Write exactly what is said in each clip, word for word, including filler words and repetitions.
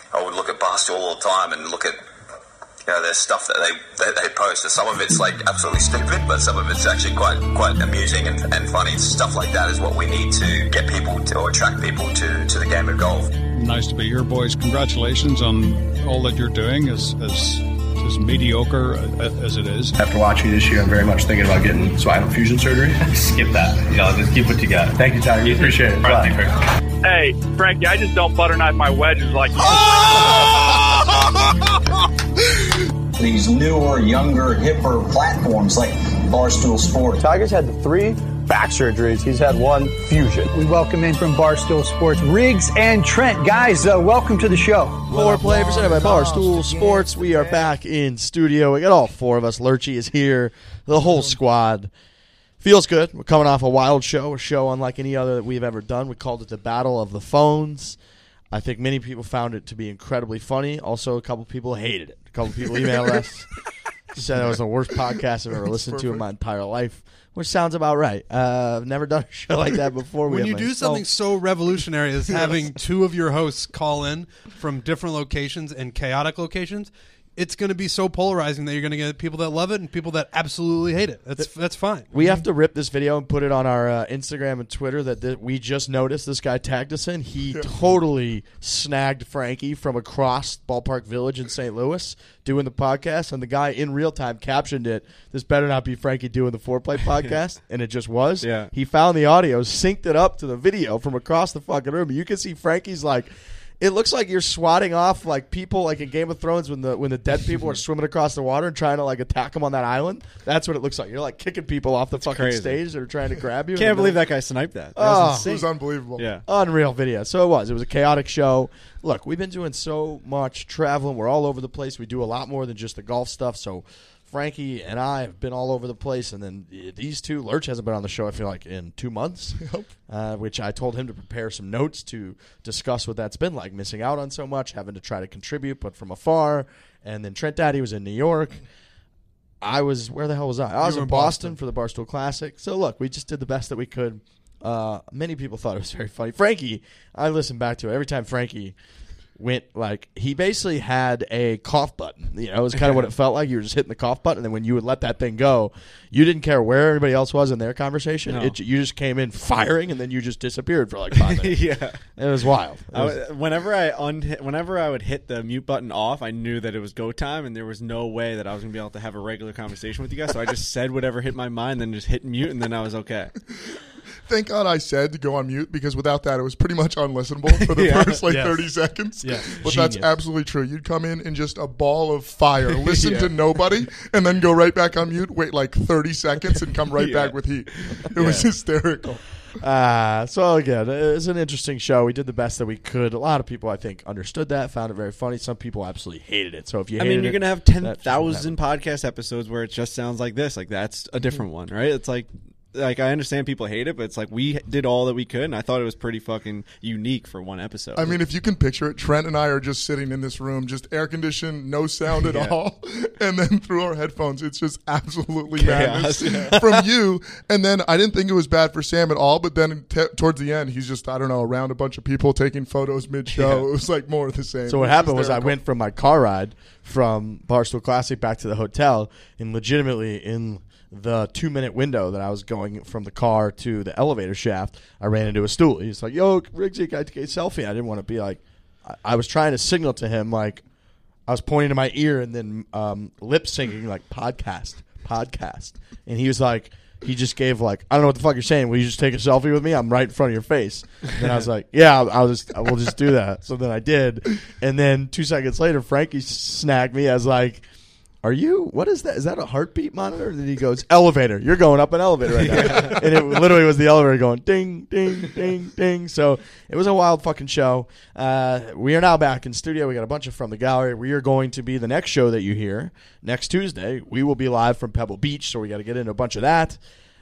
I would look at Barstool all the time and look at, you know, there's stuff that they that they post. And some of it's like absolutely stupid, but some of it's actually quite quite amusing and, and funny. Stuff like that is what we need to get people to, or attract people to, to the game of golf. Nice to be here, boys. Congratulations on all that you're doing, as as, as mediocre as it is. After watching this year, I'm very much thinking about getting spinal fusion surgery. Skip that. You know, just keep what you got. Thank you, Tiger. You appreciate it. Right, thanks, hey, Frankie, I just don't butter knife my wedges like you. These newer, younger, hipper platforms like Barstool Sports. Tiger's had three back surgeries. He's had one fusion. We welcome in from Barstool Sports, Riggs and Trent. Guys, uh, welcome to the show. More play presented by Barstool Sports. We are back in studio. We got all four of us. Lurchy is here. The whole squad. Feels good. We're coming off a wild show, a show unlike any other that we've ever done. We called it the Battle of the Phones. I think many people found it to be incredibly funny. Also, a couple people hated it. A couple people emailed us, said it was the worst podcast I've ever listened to in my entire life, which sounds about right. Uh, I've never done a show like that before. When we you do something so revolutionary as having two of your hosts call in from different locations and chaotic locations, it's going to be so polarizing that you're going to get people that love it and people that absolutely hate it. That's that's fine. We have to rip this video and put it on our uh, Instagram and Twitter that th- we just noticed this guy tagged us in. He yeah. totally snagged Frankie from across Ballpark Village in Saint Louis doing the podcast, and the guy in real time captioned it, "This better not be Frankie doing the Foreplay podcast," and it just was. Yeah. He found the audio, synced it up to the video from across the fucking room. You can see Frankie's like, it looks like you're swatting off like people like in Game of Thrones when the when the dead people are swimming across the water and trying to like attack them on that island. That's what it looks like. You're like kicking people off the That's fucking crazy. stage that are trying to grab you. Can't believe that guy sniped that. That oh, was it was unbelievable. Yeah, unreal video. So it was. It was a chaotic show. Look, we've been doing so much traveling. We're all over the place. We do a lot more than just the golf stuff. So Frankie and I have been all over the place, and then these two, Lurch hasn't been on the show, I feel like, in two months, yep. uh, which I told him to prepare some notes to discuss what that's been like, missing out on so much, having to try to contribute, but from afar. And then Trent Daddy was in New York. I was, where the hell was I? I was in Boston, Boston for the Barstool Classic. So, look, we just did the best that we could. Uh, many people thought it was very funny. Frankie, I listened back to it. Every time Frankie went, like, he basically had a cough button. You know, it was kind of what it felt like. You were just hitting the cough button, and then when you would let that thing go, you didn't care where everybody else was in their conversation. No. It, you just came in firing, and then you just disappeared for like five minutes. Yeah. It was wild. It was, I, whenever I un- whenever I would hit the mute button off, I knew that it was go time, and there was no way that I was going to be able to have a regular conversation with you guys, so I just said whatever hit my mind, then just hit mute, and then I was okay. Thank God I said to go on mute, because without that, it was pretty much unlistenable for the yeah. first like yes. thirty seconds. Yeah. But Genius. That's absolutely true. You'd come in in just a ball of fire, listen yeah. to nobody, and then go right back on mute, wait like thirty seconds, and come right yeah. back with heat. It yeah. was hysterical. Uh, so, again, it was an interesting show. We did the best that we could. A lot of people, I think, understood that, found it very funny. Some people absolutely hated it. So if you hated I mean, you're going to have ten thousand podcast episodes where it just sounds like this. Like, that's a different one, right? It's like... Like, I understand people hate it, but it's like we did all that we could, and I thought it was pretty fucking unique for one episode. I mean, if you can picture it, Trent and I are just sitting in this room, just air-conditioned, no sound at yeah. all, and then through our headphones, it's just absolutely Chaos, madness yeah. from you. And then I didn't think it was bad for Sam at all, but then t- towards the end, he's just, I don't know, around a bunch of people taking photos mid-show. Yeah. It was like more of the same. So what happened was I went from my car ride from Barstool Classic back to the hotel, and legitimately in the two-minute window that I was going from the car to the elevator shaft, I ran into a stool. He's like, yo, Riggsy, can I take a selfie? I didn't want to be like, I, I was trying to signal to him, like, I was pointing to my ear and then um, lip-syncing, like, podcast, podcast. And he was like, he just gave, like, I don't know what the fuck you're saying. Will you just take a selfie with me? I'm right in front of your face. And I was like, yeah, I'll, I'll just, we'll just do that. So then I did. And then two seconds later, Frankie snagged me as, like, are you, what is that? Is that a heartbeat monitor? And then he goes, elevator. You're going up an elevator right now. Yeah. And it literally was the elevator going ding, ding, ding, ding. So it was a wild fucking show. Uh, we are now back in studio. We got a bunch of From the Gallery. We are going to be the next show that you hear next Tuesday. We will be live from Pebble Beach, so we got to get into a bunch of that.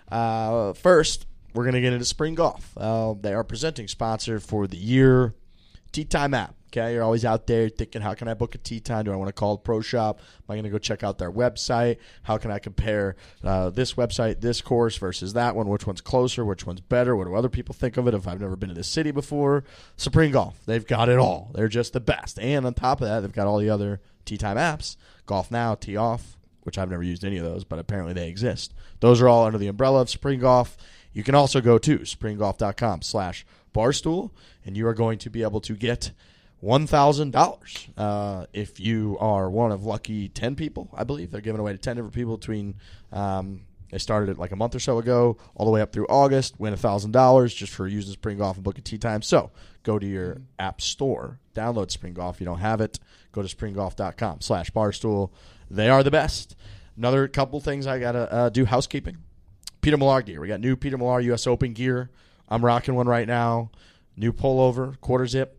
Uh, first, we're going to get into spring golf. Uh, they are presenting sponsor for the year, Tee Time app. Okay, you're always out there thinking, how can I book a tee time? Do I want to call the pro shop? Am I going to go check out their website? How can I compare uh, this website, this course versus that one? Which one's closer? Which one's better? What do other people think of it if I've never been to this city before? Supreme Golf, they've got it all. They're just the best. And on top of that, they've got all the other tee time apps, Golf Now, Tee Off, which I've never used any of those, but apparently they exist. Those are all under the umbrella of Supreme Golf. You can also go to supremegolf.com slash barstool, and you are going to be able to get one thousand dollars uh, if you are one of lucky ten people, I believe. They're giving away to ten different people between um, they started it like a month or so ago, all the way up through August, win one thousand dollars just for using Supreme Golf and booking tee time. So go to your app store, download Supreme Golf. If you don't have it, go to supremegolf.com slash barstool. They are the best. Another couple things I got to uh, do housekeeping. Peter Millar gear. We got new Peter Millar U S Open gear. I'm rocking one right now. New pullover, quarter zip.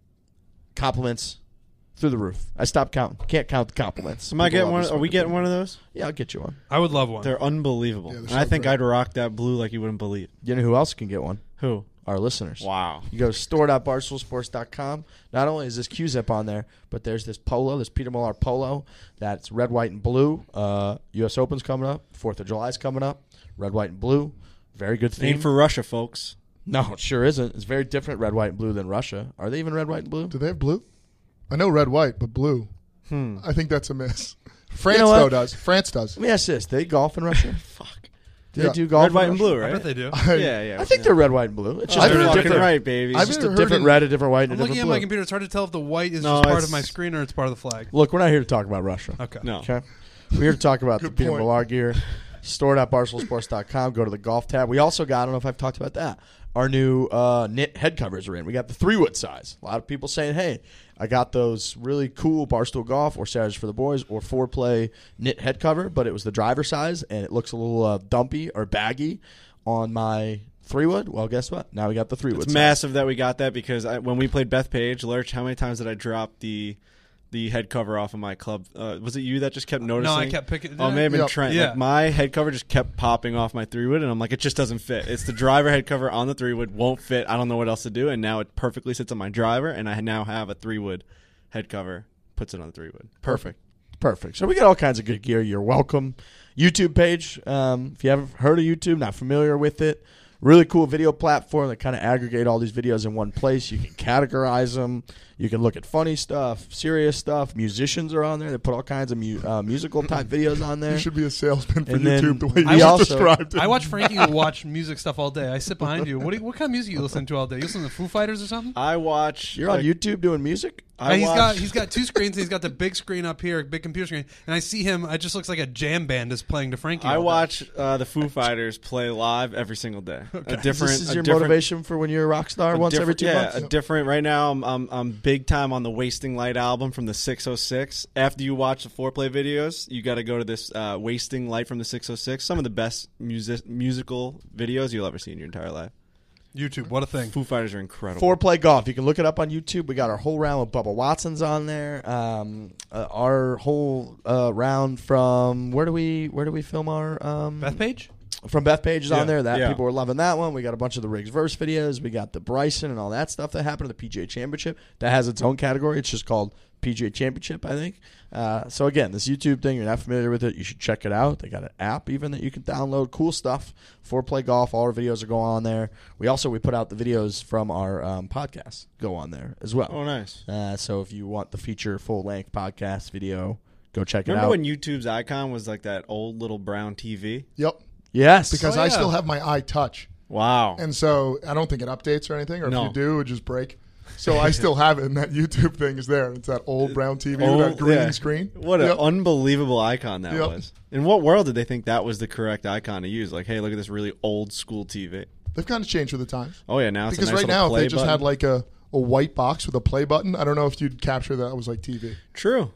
Compliments through the roof. I stopped counting. Can't count the compliments. Am I getting one? Are we getting one of those? Yeah, I'll get you one. I would love one. They're unbelievable. Yeah, they're and so I think great. I'd rock that blue like you wouldn't believe. You know who else can get one? Who? Our listeners. Wow. You go to store dot barstool sports dot com. Not only is this Q-Zip on there, but there's this polo, this Peter Millar polo that's red, white, and blue. Uh, U S Open's coming up. fourth of July's coming up. Red, white, and blue. Very good theme. Ain't for Russia, folks. No, it sure isn't. It's very different red, white, and blue than Russia. Are they even red, white, and blue? Do they have blue? I know red, white, but blue. Hmm. I think that's a miss. France, You know what? though, does. France does. Let me ask this. They golf in Russia? Fuck. Do Yeah. they do golf Red, in white, and Russia? blue, I right? bet they do. I, Yeah, yeah. I think they're red, white, and blue. It's just Oh, a you're different, fucking right, baby. I've It's just a never different heard red, a different white, and a I'm looking different at my blue. computer. It's hard to tell if the white is No, just part it's- of my screen or it's part of the flag. Look, we're not here to talk about Russia. Okay. No. Okay. We're here to talk about the Good Peter point. Millar gear. store dot barstool sports dot com. Go to the golf tab. We also got, I don't know if I've talked about that, our new uh, knit head covers are in. We got the three wood size. A lot of people saying, hey, I got those really cool Barstool Golf or Saturdays for the Boys or four play knit head cover, but it was the driver size, and it looks a little uh, dumpy or baggy on my three wood. Well, guess what? Now we got the three wood It's size. massive that we got that because I, when we played Bethpage, Lurch, how many times did I drop the the head cover off of my club? Uh, was it you that just kept noticing? No, I kept picking. Oh, maybe Yep. Trent. Yeah. Like my head cover just kept popping off my three wood, and I'm like, it just doesn't fit. It's the driver head cover on the three wood won't fit. I don't know what else to do, and now it perfectly sits on my driver, and I now have a three wood head cover. Puts it on the three wood. Perfect. Perfect. So we got all kinds of good gear. You're welcome. YouTube page. Um, if you haven't heard of YouTube, not familiar with it, really cool video platform that kind of aggregate all these videos in one place. You can categorize them. You can look at funny stuff, serious stuff. Musicians are on there. They put all kinds of mu- uh, musical type videos on there. You should be a salesman for And then YouTube the way we you also- described it. I watch Frankie watch music stuff all day. I sit behind you. What do you, what kind of music you listen to all day? You listen to Foo Fighters or something? I watch. You're on like, YouTube doing music? I Uh, he's watch, got he's got two screens. And he's got the big screen up here, big computer screen, and I see him. It just looks like a jam band is playing to Frankie. I all day. watch uh, the Foo Fighters play live every single day. A different. This is a your different- motivation for when you're a rock star a once every different- two yeah, months? a different. Right now, I'm, I'm I'm big time on the Wasting Light album from the six oh six. After you watch the foreplay videos, you got to go to this uh, Wasting Light from the six oh six. Some of the best music musical videos you'll ever see in your entire life. YouTube. What a thing! Foo Fighters are incredible. Four Play Golf. You can look it up on YouTube. We got our whole round with Bubba Watson's on there. Um, uh, our whole uh, round from where do we where do we film our um, Bethpage? From Bethpage is Yeah. on there. That Yeah. people were loving that one. We got a bunch of the Riggs Verse videos. We got the Bryson and all that stuff that happened at the P G A Championship. That has its own category. It's just called P G A Championship, I think. Uh, so again, this YouTube thing, you're not familiar with it, you should check it out. They got an app even that you can download. Cool stuff. four Play Golf. All our videos are going on there. We also we put out the videos from our um, podcast go on there as well. Oh, nice. Uh, so if you want the feature full length podcast video, go check Remember it out. when YouTube's icon was like that old little brown T V? Yep. Yes, Because Oh, I yeah. still have my iTouch. Wow. And so I don't think it updates or anything, or No. if you do, it would just break. So I still have it, and that YouTube thing is there. It's that old brown T V with Oh, that green yeah. screen. What an Yep. unbelievable icon that Yep. was. In what world did they think that was the correct icon to use? Like, hey, look at this really old school T V. They've kind of changed with the times. Oh, yeah, now it's Because a nice right little now, if play they just button. had like a, a white box with a play button, I don't know if you'd capture that was like T V. True.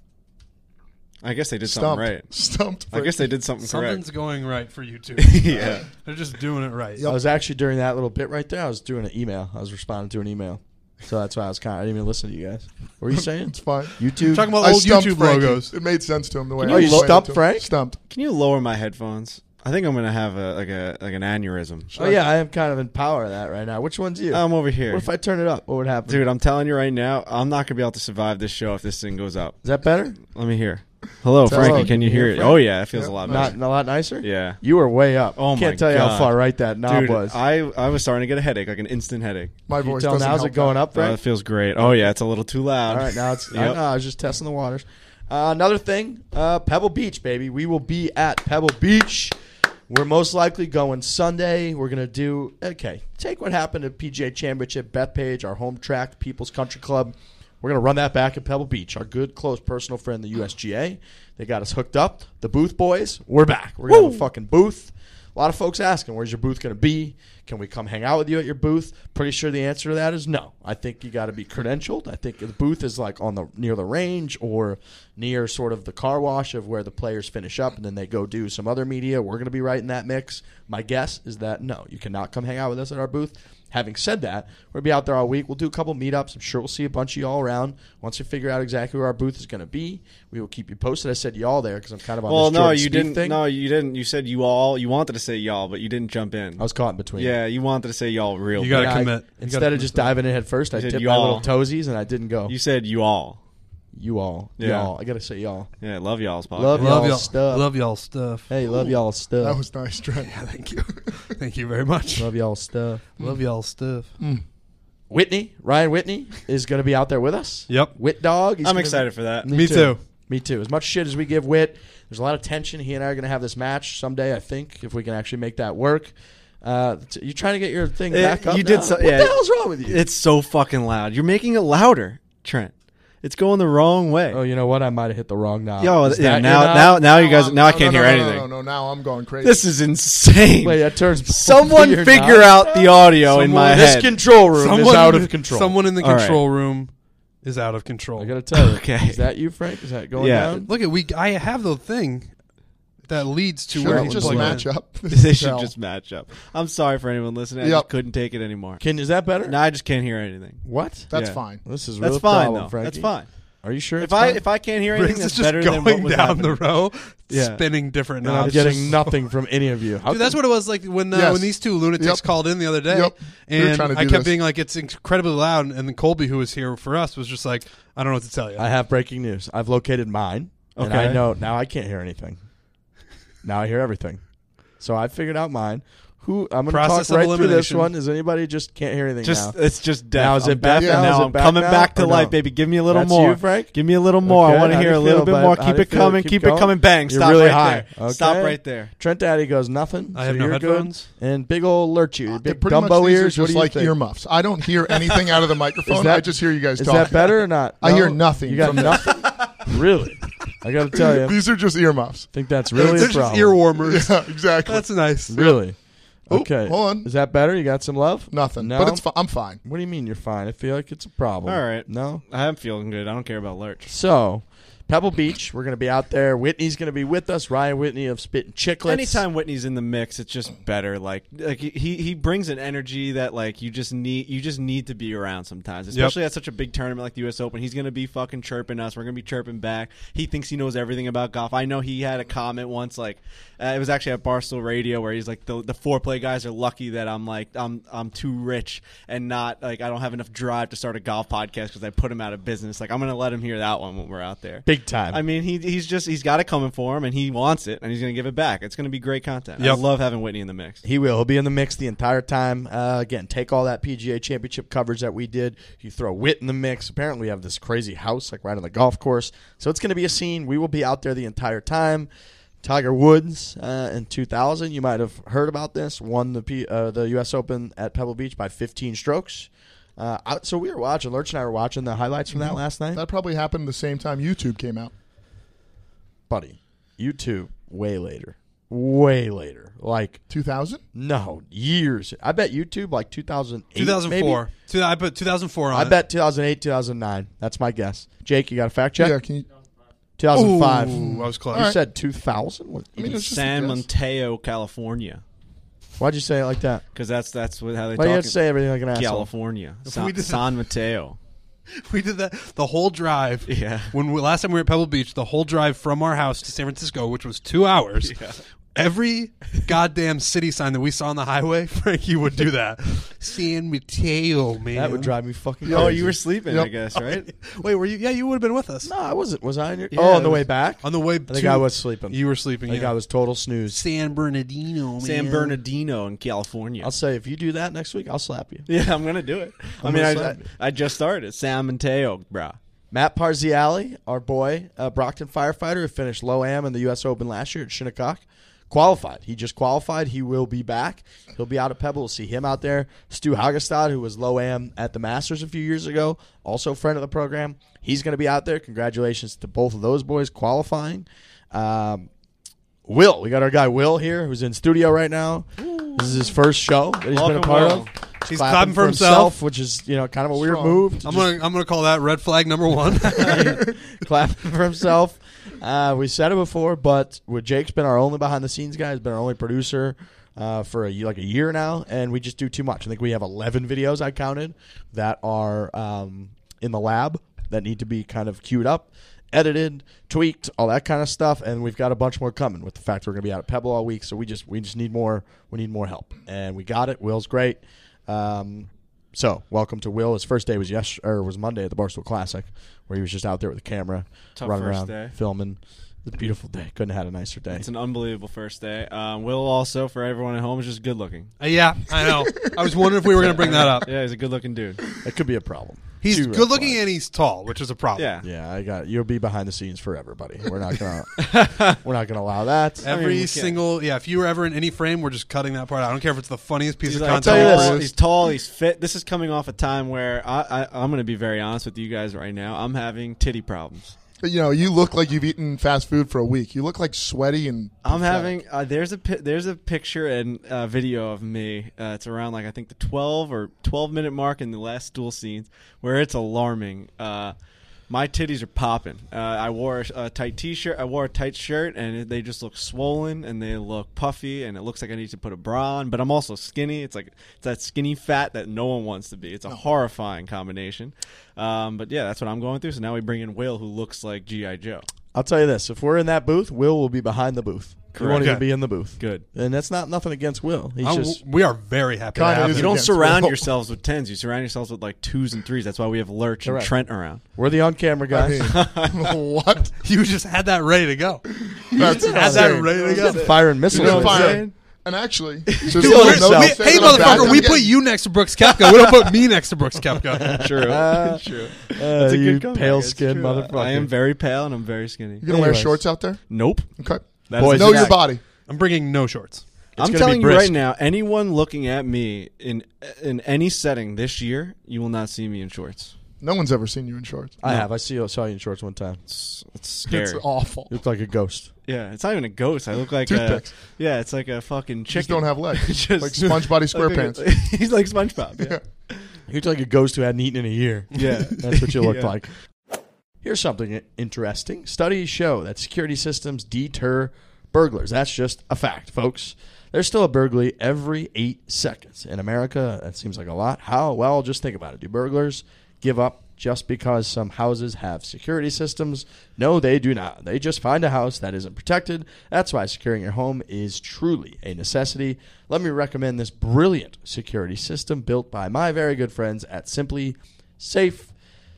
I guess they did Stumped. something right. Stumped. I guess they did something Something's correct. going right for YouTube. Yeah. They're just doing it right. I was actually during that little bit right there. I was doing an email. I was responding to an email, so that's why I was kind of. I didn't even listen to you guys. What were you saying? It's fine. YouTube. Talking about I old stumped YouTube Frankie. logos. It made sense to him the way Can I you explained it stump to him. Frank? Stumped. Can you lower my headphones? I think I'm gonna have a like a like an aneurysm. Oh yeah, I am kind of in power of that right now. Which one's you? I'm over here. What if I turn it up? What would happen? Dude, I'm telling you right now, I'm not gonna be able to survive this show if this thing goes up. Is that better? Let me hear. Hello, Tell Frankie. us. Can you hear it? Frank? Oh yeah, it feels a lot better. Not a lot nicer. Yeah, you were way up. Oh Can't my tell you God. how far right that knob Dude, was. I I was starting to get a headache, like an instant headache. My Can you voice tell doesn't now's help it going that. up, Oh, right? it feels great. Oh yeah, it's a little too loud. All right, now it's. I, Yep. know, I was just testing the waters. Uh, another thing, uh, Pebble Beach, baby. We will be at Pebble Beach. We're most likely going Sunday. We're going to do, okay, take what happened at P G A Championship, Bethpage, our home track, People's Country Club. We're going to run that back at Pebble Beach. Our good, close personal friend, the U S G A. They got us hooked up. The Booth Boys, we're back. We're going to have a fucking booth. A lot of folks asking, where's your booth going to be? Can we come hang out with you at your booth? Pretty sure the answer to that is no. I think you got to be credentialed. I think the booth is like on the near the range or near sort of the car wash of where the players finish up and then they go do some other media. We're going to be right in that mix. My guess is that no, you cannot come hang out with us at our booth. Having said that, we'll be out there all week. We'll do a couple meetups. I'm sure we'll see a bunch of y'all around. Once we figure out exactly where our booth is going to be, we will keep you posted. I said y'all there because I'm kind of on Well, this no, Jordan you Spieth didn't. thing. No, you didn't. You said you all. You wanted to say y'all, but you didn't jump in. I was caught in between. Yeah, you wanted to say y'all real. You gotta big. I- commit. You instead gotta of just commit to diving in head first, I You said dipped you my all. little toesies and I didn't go. You said you all. You all. Yeah. Y'all. I got to say y'all. Yeah, love y'all's podcast. Love Love y'all y'all stuff. Love y'all stuff. Hey, love y'all stuff. That was nice, Trent. Yeah, thank you. Thank you very much. Love y'all stuff. Love y'all stuff. Whitney, Ryan Whitney, is going to be out there with us. Yep. Whit Dog. he's I'm gonna excited be- for that. Me too. Me too. As much shit as we give Whit, there's a lot of tension. He and I are going to have this match someday, I think, if we can actually make that work. Uh, t- you trying to get your thing Uh, back up you now? did so- What yeah. the hell's wrong with you? It's so fucking loud. You're making it louder, Trent. It's going the wrong way. Oh, you know what? I might have hit the wrong knob. Yo, Is yeah, that now, your knob? now, now you guys, I'm- now I no, can't no, hear no, anything. No, no, no, now I'm going crazy. This is insane. Wait, that turns. Someone your figure knob? out the audio in my This head. control room is Someone, out of control. Someone in the All right. control room is out of control. I got to tell you. Okay. Is that you, Frank? Is that going Yeah. down? Look at we. I have the thing that leads to Should where we you just plug match in. up? They should Hell. just match up. I'm sorry for anyone listening. I Yep. just couldn't take it anymore. Can is that better? No, I just can't hear anything. What? That's Yeah. fine. This is That's real fine, problem, though. Frankie. That's fine. Are you sure? If it's I fine? if I can't hear anything, Briggs is that's just better than what going was down the happening. row, Yeah. spinning different and I'm knobs. getting Just- nothing from any of you. How Dude, that's come- what it was like when uh, Yes. when these two lunatics Yep. called in the other day, Yep. We were and trying to I do kept this. being like, "It's incredibly loud," and then Colby, who was here for us, was just like, "I don't know what to tell you." I have breaking news. I've located mine, and Okay. I know now I can't hear anything. Now I hear everything. So I figured out mine. Who I'm going to Process talk of right through this elimination. one. Is anybody just can't hear anything Just now? it's just deaf. Now is I'm it back deaf, now? and Is now it I'm back coming now, back to or no? life, baby. Give me a little That's more. you, Frank? Give me a little more. Okay, I want to how do hear you a little feel, bit bud? more. How Keep do you it feel? coming. Keep Keep going? it coming. Bang. You're Stop really right high. there. Stop Okay. right there. Trent Daddy goes nothing. I so have no you're headphones. Good. And big old lurch you, Uh, big pretty Dumbo much these ears. are What just do you like think? earmuffs. I don't hear anything out of the microphone. Is that- I just hear you guys Is talking. that better or not? I hear No? nothing You got from nothing? Really? I got to tell you. I These are just earmuffs. think that's really They're a just problem. ear warmers. Yeah, exactly. That's nice. Really? Oh, Okay. hold on. Is that better? You got some love? Nothing. No? But it's fi- I'm fine. What do you mean you're fine? I feel like it's a problem. All right. No? I am feeling good. I don't care about Lurch. So, Pebble Beach, we're going to be out there. Whitney's going to be with us. Ryan Whitney of Spittin' Chicklets. Anytime Whitney's in the mix, it's just better. Like, like he he brings an energy that like you just need you just need to be around sometimes. Especially at such a big tournament like the U S Open, he's gonna be fucking chirping us. We're gonna be chirping back. He thinks he knows everything about golf. I know he had a comment once, like uh, it was actually at Barstool Radio, where he's like, the the foreplay guys are lucky that I'm like I'm I'm too rich and not like I don't have enough drive to start a golf podcast because I put him out of business. Like I'm gonna let him hear that one when we're out there. Big time. I mean, he he's just he's got it coming for him, and he wants it, and he's going to give it back. It's going to be great content. Yep. I love having Whitney in the mix. He will. He'll be in the mix the entire time. Uh, again, take all that P G A Championship coverage that we did. You throw Whit in the mix. Apparently, we have this crazy house like right on the golf course. So it's going to be a scene. We will be out there the entire time. Tiger Woods uh, in two thousand, you might have heard about this, won the P, uh, the U S Open at Pebble Beach by fifteen strokes. Uh, I, so we were watching, Lurch and I were watching the highlights from that last night. That probably happened the same time YouTube came out. Buddy, YouTube, way later. Way later. Like two thousand? No, years. I bet YouTube like two thousand eight, two thousand four. maybe? Two, I put two thousand four on I it. bet two thousand eight, two thousand nine. That's my guess. Jake, you got a fact check? Yeah, can you? two thousand five. Ooh, I was close. You All right. said two thousand? What, I mean, it's just a San guess. Mateo, California, why'd you say it like that? because that's that's what, how they Why you talk. have to say everything like an asshole? California, we San, did- San Mateo. We did that the whole drive. Yeah. When we, last time we were at Pebble Beach, the whole drive from our house to San Francisco, which was two hours. Yeah. Every goddamn city sign that we saw on the highway, Frankie would do that. San Mateo, man. That would drive me fucking Oh, crazy. you were sleeping, Yep. I guess, right? Wait, were you? Yeah, you would have been with us. No, I wasn't. Was I? In your, Yeah, oh, on the it way was- back? On the way I think to- I was sleeping. You were sleeping, I think yeah. I was total snooze. San Bernardino, man. San Bernardino in California. I'll say, if you do that next week, I'll slap you. Yeah, I'm gonna do it. I I'm mean, gonna I, slap I, you. I just started San Mateo, bro. Matt Parziali, our boy, uh, Brockton firefighter, who finished Low-Am in the U S Open last year at Shinnecock, qualified. He just qualified. He will be back. He'll be out at Pebble. We'll see him out there. Stu Hagestad, who was Low-Am at the Masters a few years ago, also a friend of the program. He's going to be out there. Congratulations to both of those boys qualifying. Um, Will, we got our guy Will here, who's in studio right now. This is his first show that he's Welcome, been a part Will. of. He's clapping for himself. which is, you know, kind of a weird Strong. move. to I'm just- gonna I'm gonna call that red flag number one. clapping for himself. Uh, we said it before, but with Jake's been our only behind the scenes guy. He's been our only producer uh, for a, like a year now, and we just do too much. I think we have eleven videos I counted that are um, in the lab that need to be kind of queued up, edited, tweaked, all that kind of stuff, and we've got a bunch more coming. With the fact that we're going to be out at Pebble all week, so we just we just need more. We need more help, and we got it. Will's great. Um, So, welcome to Will. His first day was yes or was Monday at the Barstool Classic, where he was just out there with a camera, Tough running first around, day. filming. It was a beautiful day. Couldn't have had a nicer day. It's an unbelievable first day. Um, Will also, for everyone at home, is just good looking. Uh, yeah, I know. I was wondering if we were gonna bring that up. Yeah, he's a good looking dude. That could be a problem. He's Two red good looking flags. and he's tall, which is a problem. Yeah. Yeah, I got it. You'll be behind the scenes forever, buddy. We're not gonna we're not gonna allow that. Every I mean, we single yeah. If you were ever in any frame, we're just cutting that part out. I don't care if it's the funniest piece He's, of like, content. tell you ever this. tall, produced. he's tall, he's fit. This is coming off a time where I, I, I'm going to be very honest with you guys right now. I'm having titty problems. You know, you look like you've eaten fast food for a week. You look like sweaty and. I'm pathetic. having uh, there's a pi- there's a picture and uh, video of me. Uh, it's around like I think the twelve or twelve minute mark in the last duel scenes where it's alarming. Uh, my titties are popping. Uh, I wore a, a tight t-shirt. I wore a tight shirt, and it, they just look swollen and they look puffy, and it looks like I need to put a bra on. But I'm also skinny. It's like it's that skinny fat that no one wants to be. It's a horrifying combination. Um, but yeah, that's what I'm going through. So now we bring in Will, who looks like G I Joe. I'll tell you this: if we're in that booth, Will will be behind the booth. He won't Correct. even Okay. be in the booth. Good. And that's not nothing against Will. He's I'm- just we are very happy. Kinda to have is You him. don't against surround Will. yourselves with tens. You surround yourselves with like twos and threes. That's why we have Lurch and Correct. Trent around. we're the on camera guys. I mean, what? You just had that ready to go. That's Had that insane. ready to go. Firing missiles. You know, like fire. that. And actually, Kill so no- himself. no- We- say hey, that I'm back motherfucker, we again. put you next to Brooks Koepka. We don't put me next to Brooks Koepka. True. Uh, True. Uh, That's a you good comeback. pale It's skinned true. motherfucker. I am very pale and I'm very skinny. You gonna wear Anyways. shorts out there? Nope. Okay. That Boys, is Know a your fact. body. I'm bringing no shorts. I'm gonna telling be you brisk. right now, anyone looking at me in in any setting this year, you will not see me in shorts. No one's ever seen you in shorts. I have. I see. I saw you in shorts one time. It's, it's scary. It's awful. You look like a ghost. Yeah, it's not even a ghost. I look like a, Toothpicks. yeah, it's like a fucking chicken. Just don't have legs. Just- like SpongeBob SquarePants. Like a- he's like SpongeBob. Yeah. You look like a ghost who hadn't eaten in a year. Yeah. That's what you look Yeah. like. Here's something interesting. Studies show that security systems deter burglars. That's just a fact, folks. There's still a burglary every eight seconds. In America, that seems like a lot. How? Well, just think about it. Do burglars give up just because some houses have security systems? No, they do not. They just find a house that isn't protected. That's why securing your home is truly a necessity. Let me recommend this brilliant security system built by my very good friends at Simply Safe.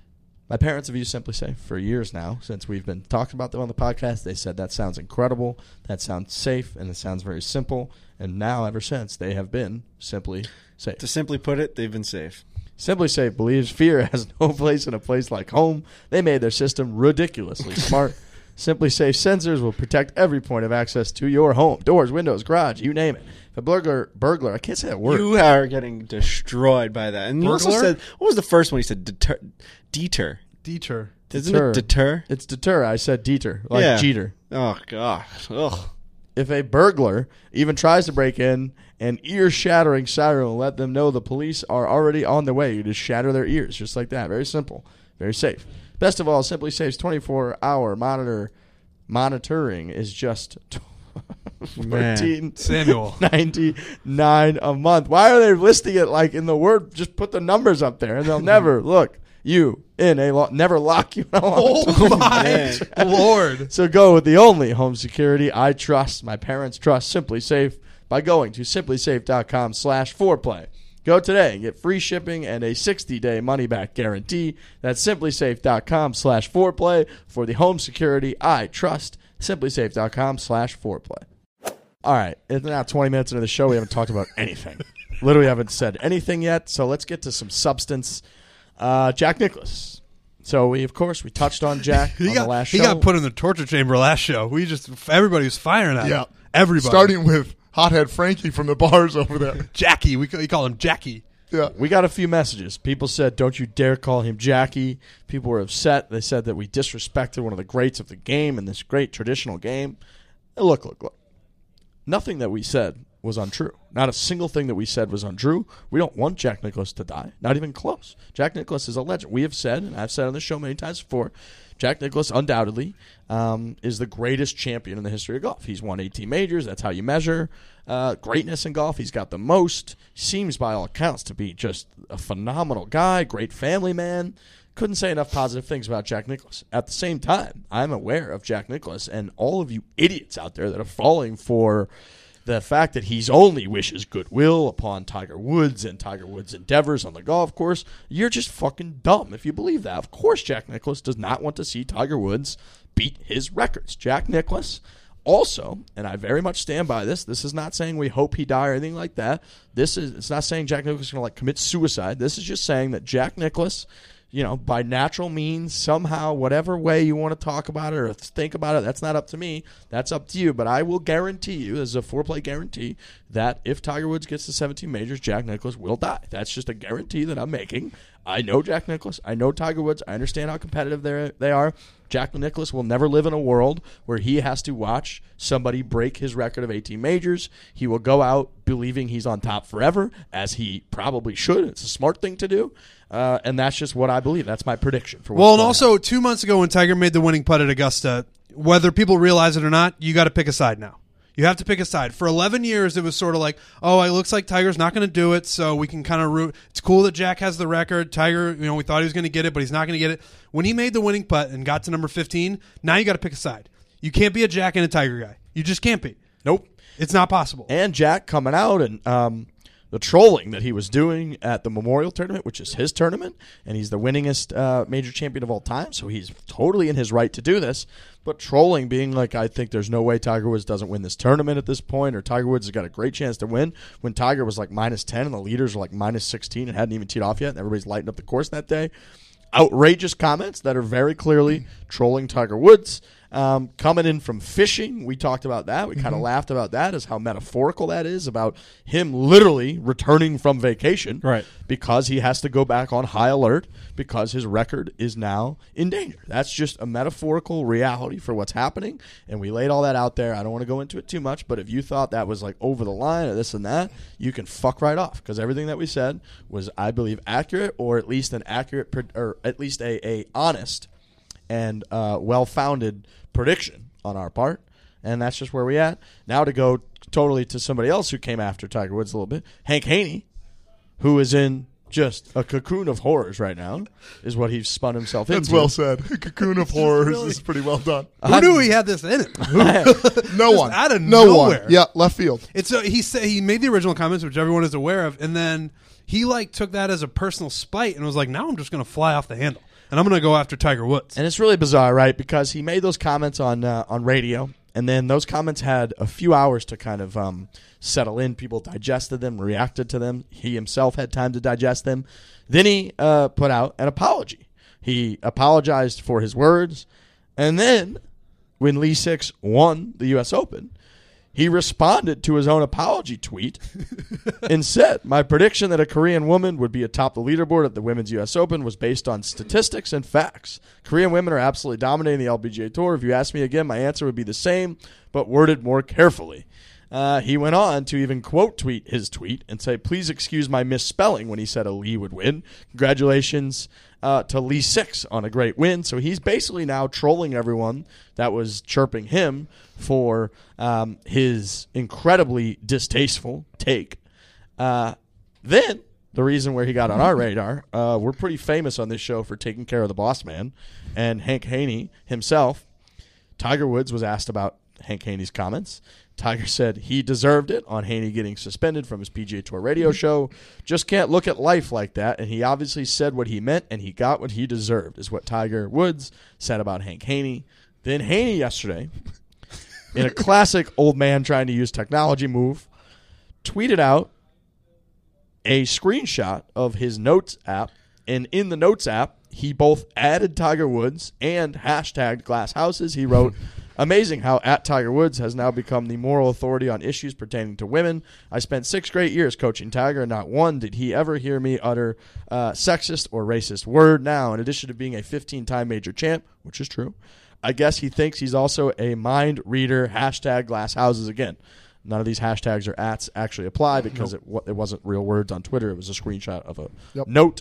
My parents have used Simply Safe for years now. Since we've been talking about them on the podcast, they said that sounds incredible, that sounds safe, and it sounds very simple. And now, ever since, they have been Simply Safe. To simply put it, they've been safe. Simply Safe believes fear has no place in a place like home. They made their system ridiculously smart. Simply Safe sensors will protect every point of access to your home. Doors, windows, garage, you name it. If a burglar, burglar, I can't say that word. You are getting destroyed by that. And you also Burglar? said, what was the first one? He said deter. Deter. Deter. Isn't Deter. it deter? It's deter. I said deter, like Yeah. Jeter. Oh, God. Ugh. If a burglar even tries to break in, an ear-shattering siren will let them know the police are already on their way. You just shatter their ears, just like that. Very simple, very safe. Best of all, Simply Safe's twenty-four hour monitor monitoring is just fourteen Samuel. ninety-nine a month. Why are they listing it like in the word? Just put the numbers up there, and they'll never look. you in a lo- never lock you in a Oh my Lord. So go with the only home security I trust, my parents trust, Simply Safe, by going to simplysafe.com slash foreplay. Go today and get free shipping and a sixty-day money-back guarantee. That's simplysafe.com slash foreplay for the home security I trust. simplysafe.com slash foreplay. All right, it's now twenty minutes into the show. We haven't talked about anything. Literally haven't said anything yet, so let's get to some substance. Uh, Jack Nicklaus. So we, of course, we touched on Jack he on got, the last he show. He got put in the torture chamber last show. We just everybody was firing at Yeah. him. Everybody. Starting with Hothead Frankie from the bars over there. Jackie. We call, we call him Jackie. Yeah. We got a few messages. People said, don't you dare call him Jackie. People were upset. They said that we disrespected one of the greats of the game in this great traditional game. And look, look, look. Nothing that we said was untrue. Not a single thing that we said was untrue. We don't want Jack Nicklaus to die. Not even close. Jack Nicklaus is a legend. We have said, and I've said on the show many times before, Jack Nicklaus undoubtedly um, is the greatest champion in the history of golf. He's won eighteen majors. That's how you measure uh, greatness in golf. He's got the most. Seems by all accounts to be just a phenomenal guy, great family man. Couldn't say enough positive things about Jack Nicklaus. At the same time, I'm aware of Jack Nicklaus and all of you idiots out there that are falling for the fact that he's only wishes goodwill upon Tiger Woods and Tiger Woods' endeavors on the golf course. You're just fucking dumb if you believe that. Of course Jack Nicklaus does not want to see Tiger Woods beat his records. Jack Nicklaus also, and I very much stand by this, this is not saying we hope he die or anything like that. This is it's not saying Jack Nicklaus is going to like commit suicide. This is just saying that Jack Nicklaus, you know, by natural means, somehow, whatever way you want to talk about it or think about it, that's not up to me. That's up to you. But I will guarantee you, as a foreplay guarantee, that if Tiger Woods gets to seventeen majors, Jack Nicklaus will die. That's just a guarantee that I'm making. I know Jack Nicklaus. I know Tiger Woods. I understand how competitive they are. Jack Nicklaus will never live in a world where he has to watch somebody break his record of eighteen majors. He will go out believing he's on top forever, as he probably should. It's a smart thing to do. Uh, and that's just what I believe. That's my prediction. For well, and also happen. two months ago when Tiger made the winning putt at Augusta, whether people realize it or not, you got to pick a side now. You have to pick a side. For eleven years, it was sort of like, oh, it looks like Tiger's not going to do it, so we can kind of root. It's cool that Jack has the record. Tiger, you know, we thought he was going to get it, but he's not going to get it. When he made the winning putt and got to number fifteen, now you got to pick a side. You can't be a Jack and a Tiger guy. You just can't be. Nope. It's not possible. And Jack coming out and um, the trolling that he was doing at the Memorial Tournament, which is his tournament, and he's the winningest uh, major champion of all time, so he's totally in his right to do this. But trolling being like, I think there's no way Tiger Woods doesn't win this tournament at this point, or Tiger Woods has got a great chance to win, when Tiger was like minus ten and the leaders were like minus sixteen and hadn't even teed off yet, and everybody's lighting up the course that day. Outrageous comments that are very clearly trolling Tiger Woods. Um, coming in from fishing, we talked about that. We kind of mm-hmm. laughed about that, as how metaphorical that is, about him literally returning from vacation, right? Because he has to go back on high alert because his record is now in danger. That's just a metaphorical reality for what's happening, and we laid all that out there. I don't want to go into it too much, but if you thought that was like over the line or this and that, you can fuck right off, because everything that we said was, I believe, accurate, or at least an accurate, or at least a, a honest and uh, well-founded prediction on our part, and that's just where we at. Now to go totally to somebody else who came after Tiger Woods a little bit, Hank Haney, who is in just a cocoon of horrors right now, is what he's spun himself That's into. That's well said. A cocoon of horrors really, is pretty well done. Who I, knew he had this in him? no one. Out of no nowhere. one. Yeah, left field. It's a, he said he made the original comments, which everyone is aware of, and then he like took that as a personal spite and was like, now I'm just going to fly off the handle. And I'm going to go after Tiger Woods. And it's really bizarre, right? Because he made those comments on uh, on radio, and then those comments had a few hours to kind of um, settle in. People digested them, reacted to them. He himself had time to digest them. Then he uh, put out an apology. He apologized for his words. And then when Lee Six won the U S Open, he responded to his own apology tweet and said, my prediction that a Korean woman would be atop the leaderboard at the Women's U S Open was based on statistics and facts. Korean women are absolutely dominating the L P G A Tour. If you ask me again, my answer would be the same, but worded more carefully. Uh, he went on to even quote tweet his tweet and say, please excuse my misspelling when he said a Lee would win. Congratulations uh, to Lee Six on a great win. So he's basically now trolling everyone that was chirping him for um, his incredibly distasteful take. Uh, then the reason where he got on our radar, uh, we're pretty famous on this show for taking care of the boss man. And Hank Haney himself, Tiger Woods was asked about Hank Haney's comments. Tiger said he deserved it on Haney getting suspended from his P G A Tour radio show. Just can't look at life like that. And he obviously said what he meant, and he got what he deserved, is what Tiger Woods said about Hank Haney. Then Haney yesterday, in a classic old man trying to use technology move, tweeted out a screenshot of his Notes app. And in the Notes app, he both added Tiger Woods and hashtagged Glass Houses. He wrote, amazing how at Tiger Woods has now become the moral authority on issues pertaining to women. I spent six great years coaching Tiger, and not one did he ever hear me utter uh, sexist or racist word. Now, in addition to being a fifteen-time major champ, which is true, I guess he thinks he's also a mind reader. Hashtag Glass Houses again. None of these hashtags or ats actually apply because nope. it, it wasn't real words on Twitter. It was a screenshot of a yep. note.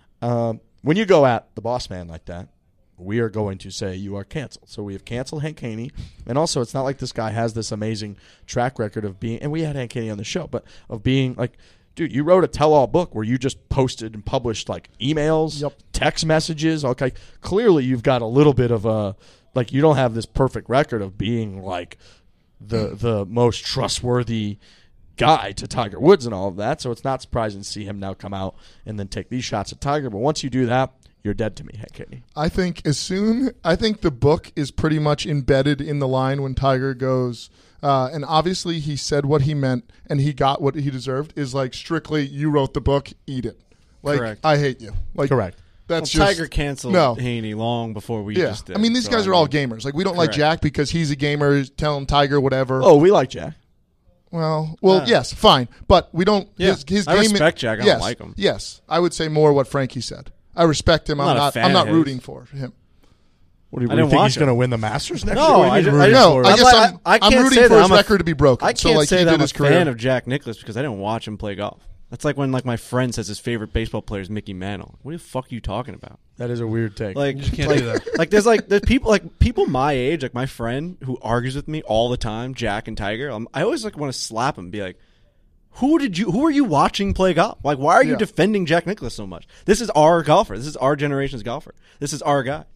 Um, when you go at the boss man like that, we are going to say you are canceled. So we have canceled Hank Haney. And also, it's not like this guy has this amazing track record of being, and we had Hank Haney on the show, but of being like, dude, you wrote a tell-all book where you just posted and published like emails, yep. text messages. Okay, clearly you've got a little bit of a, like you don't have this perfect record of being like the the most trustworthy guy to Tiger Woods and all of that. So it's not surprising to see him now come out and then take these shots at Tiger. But once you do that, you're dead to me, Hank Haney. I think as soon, I think the book is pretty much embedded in the line when Tiger goes, uh, and obviously he said what he meant and he got what he deserved, is like strictly, you wrote the book, eat it. Like, Correct. I hate you. Like, Correct. That's well, just, Tiger canceled no. Haney long before we yeah. just did. I mean, these so guys I are all mean, gamers. Like, we don't correct. like Jack because he's a gamer, telling Tiger whatever. Oh, we like Jack. Well, well, Yeah. yes, fine, but we don't. Yeah. His, his I game, respect Jack. I yes, don't like him. Yes, I would say more what Frankie said. I respect him. I'm I'm not a not. fan I'm not of his. rooting for him. What do you, I what do you didn't think watch he's going to him. win the Masters next No, year? What are I you just- rooting I No, for? I I'm guess like- I'm. I can't I'm rooting say for that his I'm a- record to be broken. I so can't like say he that did I'm a his career. fan of Jack Nicklaus because I didn't watch him play golf. That's like when like my friend says his favorite baseball player is Mickey Mantle. What the fuck are you talking about? That is a weird take. Like, You can't like, do that. like there's like there's people like people my age, like my friend who argues with me all the time, Jack and Tiger. Um, I always like want to slap him, and be like, "Who did you? Who are you watching play golf? Like, why are you Yeah. defending Jack Nicklaus so much? This is our golfer. This is our generation's golfer. This is our guy.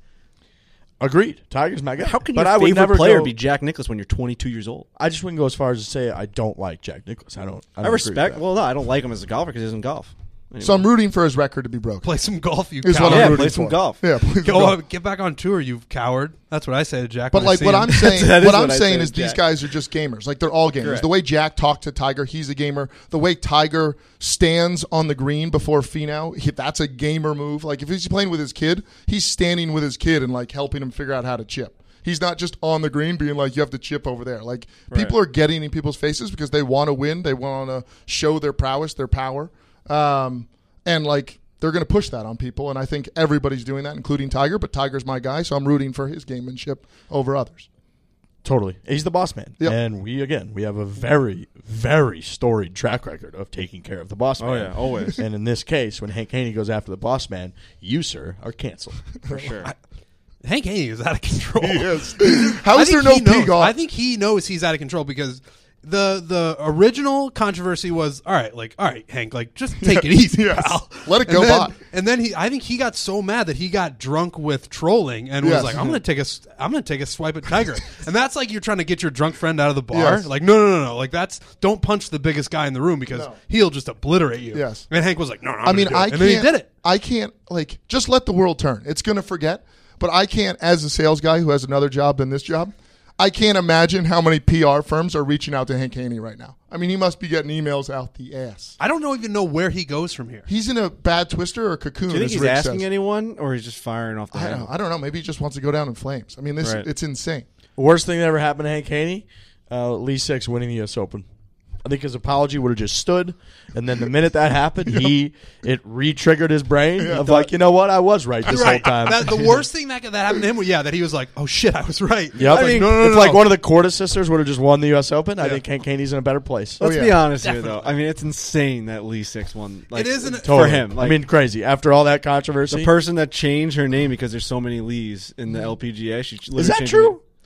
Agreed. Tiger's my guy. How can but your I would favorite never player go, be Jack Nicklaus when you're twenty-two years old? I just wouldn't go as far as to say I don't like Jack Nicklaus. I don't. I, I, don't respect. Agree with that. Well, no, I don't like him as a golfer because he doesn't golf. Anyway. So I'm rooting for his record to be broken. Play some golf, you Is what coward. I'm Yeah, rooting play some for. golf. Yeah, play some Go golf. up, get back on tour, you coward. That's what I say to Jack. But when I like see what him. I'm saying, That is what I'm what I saying say is to these Jack. guys are just gamers. Like they're all gamers. Correct. The way Jack talked to Tiger, he's a gamer. The way Tiger stands on the green before Finau, he, that's a gamer move. Like if he's playing with his kid, he's standing with his kid and like helping him figure out how to chip. He's not just on the green being like, you have to chip over there. Like Right. people are getting in people's faces because they want to win. They want to show their prowess, their power. Um, and like they're going to push that on people. And I think everybody's doing that, including Tiger. But Tiger's my guy, so I'm rooting for his gamemanship over others. Totally. He's the boss man. Yep. And we, again, we have a very, very storied track record of taking care of the boss man. Oh, yeah, always. And in this case, when Hank Haney goes after the boss man, you, sir, are canceled. For sure. I- Hank Haney is out of control. Yes. How I is there think no he pee knows. golf? I think he knows he's out of control because the the original controversy was all right, like all right, Hank, like just take it easy, Yes. pal. Let it And go then- by. And then he, I think he got so mad that he got drunk with trolling and Yes. was like, I'm gonna take a, s- I'm gonna take a swipe at Tiger, and that's like you're trying to get your drunk friend out of the bar. Yes. Like no, no, no, no, like that's don't punch the biggest guy in the room because No. he'll just obliterate you. Yes. And Hank was like, no, no, I'm I mean, gonna do it. I and can't. then he did it. I can't like just let the world turn. It's going to forget. But I can't, as a sales guy who has another job than this job, I can't imagine how many P R firms are reaching out to Hank Haney right now. I mean, he must be getting emails out the ass. I don't know, even know where he goes from here. He's in a bad twister or cocoon. Do you think as he's Rick asking says. anyone, or he's just firing off the I don't, handle? know. I don't know. Maybe he just wants to go down in flames. I mean, this Right. it's insane. Worst thing that ever happened to Hank Haney, uh, Lee Six winning the U S Open. I think his apology would have just stood, and then the minute that happened, he it re-triggered his brain of like, you know what, I was right this Right. whole time. That, the worst thing that that happened to him was yeah that he was like, oh shit, I was right. Yep. I I mean, mean, no, no, no, if no, like no. one of the Cordes sisters would have just won the U S Open, I Yeah. think Hank Haney's in a better place. Let's Oh, be yeah. honest here, though. I mean, it's insane that Lee Six won. Like, It isn't- for Totally. him. Like, I mean, crazy. After all that controversy, the person that changed her name because there's so many Lees in the L P G A. She is that changed true? her-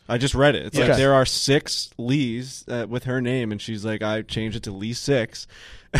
I just read it. It's Okay. like there are six Lees uh, with her name, and she's like, I changed it to Lee Six.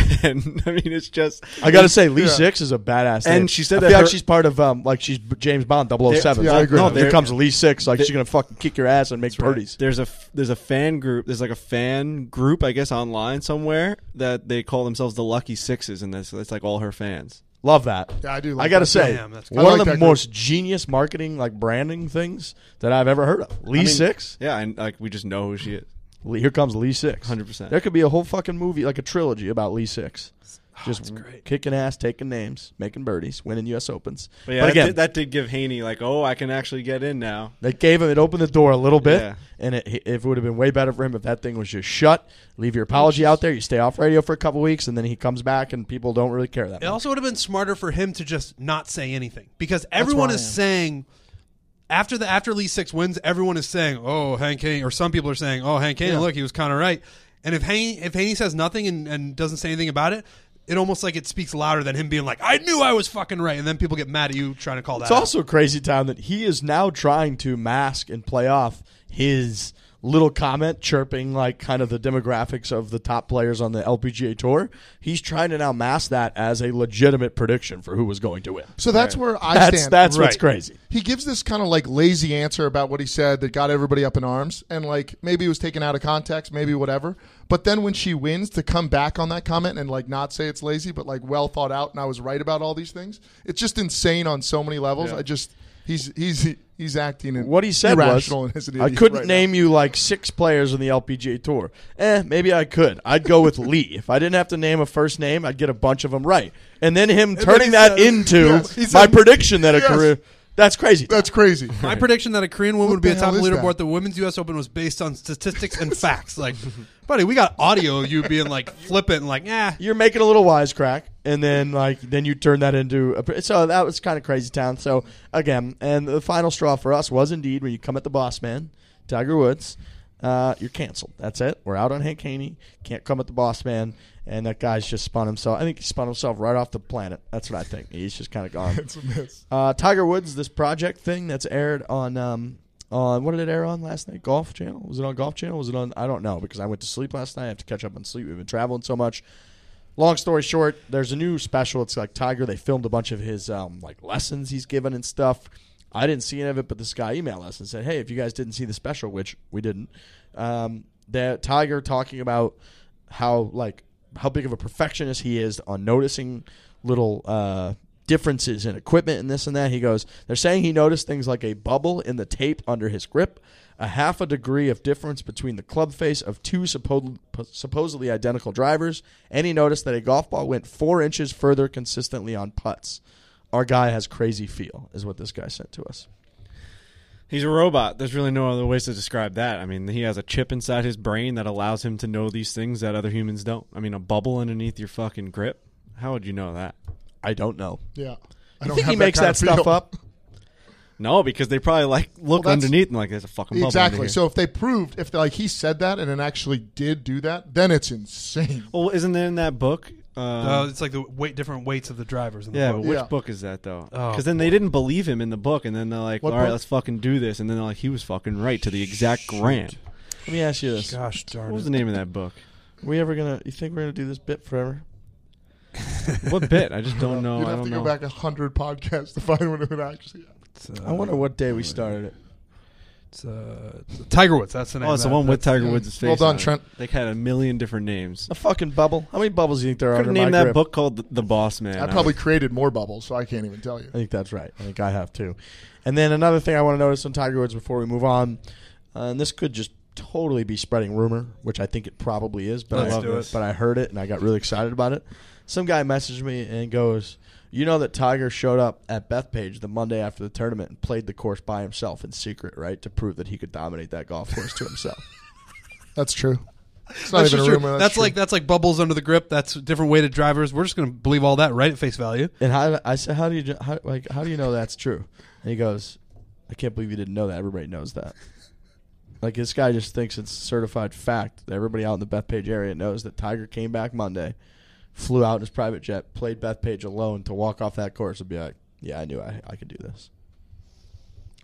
And I mean, it's just. I gotta say, Lee Yeah. Six is a badass And name. she said I that feel her- like she's part of um, like she's James Bond double oh seven. Yeah, I agree. No, No, here they're- comes Lee Six. Like they- she's gonna fucking kick your ass and make birdies. There's a f- there's a fan group. There's like a fan group, I guess, online somewhere that they call themselves the Lucky Sixes, and that's it's like all her fans. Love that. Yeah, I do like I gotta that. say, Damn, that's one good. I like of the that group. most genius marketing, like branding things that I've ever heard of. Lee I mean, Six. Yeah, and like we just know who she is. Lee, here comes Lee Six. one hundred percent. There could be a whole fucking movie, like a trilogy about Lee Six. Just that's great. kicking ass, taking names, making birdies, winning U S Opens. But yeah, but that, again, did, that did give Haney like, oh, I can actually get in now. they gave him it, opened the door a little bit, Yeah. and it, if it would have been way better for him if that thing was just shut. Leave your apology out there. You stay off radio for a couple weeks, and then he comes back, and people don't really care that It much. also would have been smarter for him to just not say anything because everyone where I is am. saying after the after Lee Six wins, everyone is saying, "Oh, Hank Haney," or some people are saying, "Oh, Hank Haney, Yeah. look, he was kind of right." And if Haney if Haney says nothing and, and doesn't say anything about it, it almost like it speaks louder than him being like, "I knew I was fucking right," and then people get mad at you trying to call that. It's out. also crazy town that he is now trying to mask and play off his little comment chirping like kind of the demographics of the top players on the L P G A Tour. He's trying to now mask that as a legitimate prediction for who was going to win. So that's where I That's stand. that's what's Right. crazy. He gives this kind of like lazy answer about what he said that got everybody up in arms, and like maybe it was taken out of context, maybe whatever. But then when she wins, to come back on that comment and like not say it's lazy, but like well thought out, and I was right about all these things. It's just insane on so many levels. I just he's he's he's acting in What he said irrational was, and as an I idiot couldn't right name you like six players in the L P G A Tour. Eh, maybe I could. I'd go with Lee. If I didn't have to name a first name, I'd get a bunch of them right. And then him then turning he that said- into Yes, he my said- prediction that a Yes. career. That's crazy. That's crazy. My prediction that a Korean woman What would be the atop the hell is leaderboard that? at the Women's U S Open was based on statistics and facts. Like, buddy, we got audio of you being like flippant and like, yeah. You're making a little wisecrack, and then like then you turn that into a, so that was kind of crazy town. So again, and the final straw for us was indeed when you come at the boss man, Tiger Woods, uh, you're canceled. That's it. We're out on Hank Haney. Can't come at the boss man, and that guy's just spun himself. I think he spun himself right off the planet. That's what I think. He's just kind of gone. It's a miss. Uh, Tiger Woods, this project thing that's aired on um, on what did it air on last night? Golf Channel? Was it on Golf Channel? Was it on? I don't know because I went to sleep last night. I have to catch up on sleep. We've been traveling so much. Long story short, there's a new special. It's like Tiger. They filmed a bunch of his um, like lessons he's given and stuff. I didn't see any of it, but this guy emailed us and said, "Hey, if you guys didn't see the special, which we didn't, um, that Tiger talking about how like how big of a perfectionist he is on noticing little uh, differences in equipment and this and that." He goes, they're saying he noticed things like a bubble in the tape under his grip, a half a degree of difference between the club face of two suppo- supposedly identical drivers, and he noticed that a golf ball went four inches further consistently on putts. Our guy has crazy feel, is what this guy sent to us. He's a robot. There's really no other ways to describe that. I mean, he has a chip inside his brain that allows him to know these things that other humans don't. I mean, a bubble underneath your fucking grip. How would you know that? I don't know. Yeah. I You don't think have he makes kind that of stuff feel. up? No, because they probably like look Well, that's- underneath and like there's a fucking bubble under Exactly. here. So if they proved, if like he said that and it actually did do that, then it's insane. Well, isn't there in that book? Uh, Uh, it's like the weight, different weights of the drivers. In the yeah, book. but which Yeah. book is that though? Oh, Because then they didn't believe him in the book, and then they're like, What "All right, book? let's fucking do this," and then they're like, "He was fucking right to the exact gram." Let me ask you this. Gosh darn What was it. the name of that book? we ever going to, you think we're going to do this bit forever? What bit? I just don't know. You'd I have don't to know. go back a hundred podcasts to find when it would actually happen. It's, uh, I wonder what day we started it. It's, uh, it's Tiger Woods. That's the name. Oh, of it's the that. one with That's- Tiger Woods' face. Well done, on it. Trent. They had a million different names. A fucking bubble. How many bubbles do you think there are Could under have named my that grip? book called The, the Boss Man. I probably created more bubbles, so I can't even tell you. I think that's right. I think I have too. And then another thing I want to notice on Tiger Woods before we move on, uh, and this could just totally be spreading rumor, which I think it probably is, but Let's I, do it. but I heard it and I got really excited about it. Some guy messaged me and goes, "You know that Tiger showed up at Bethpage the Monday after the tournament and played the course by himself in secret, right, to prove that he could dominate that golf course to himself." That's true. It's not That's even a just true. rumor. That's, true. like that's like bubbles under the grip. That's different weighted drivers. We're just going to believe all that right at face value. And how, I said, "How do you how, like how do you know that's true?" And he goes, "I can't believe you didn't know that. Everybody knows that." Like this guy just thinks it's certified fact that everybody out in the Bethpage area knows that Tiger came back Monday, flew out in his private jet, played Bethpage alone to walk off that course and be like, "Yeah, I knew I I could do this."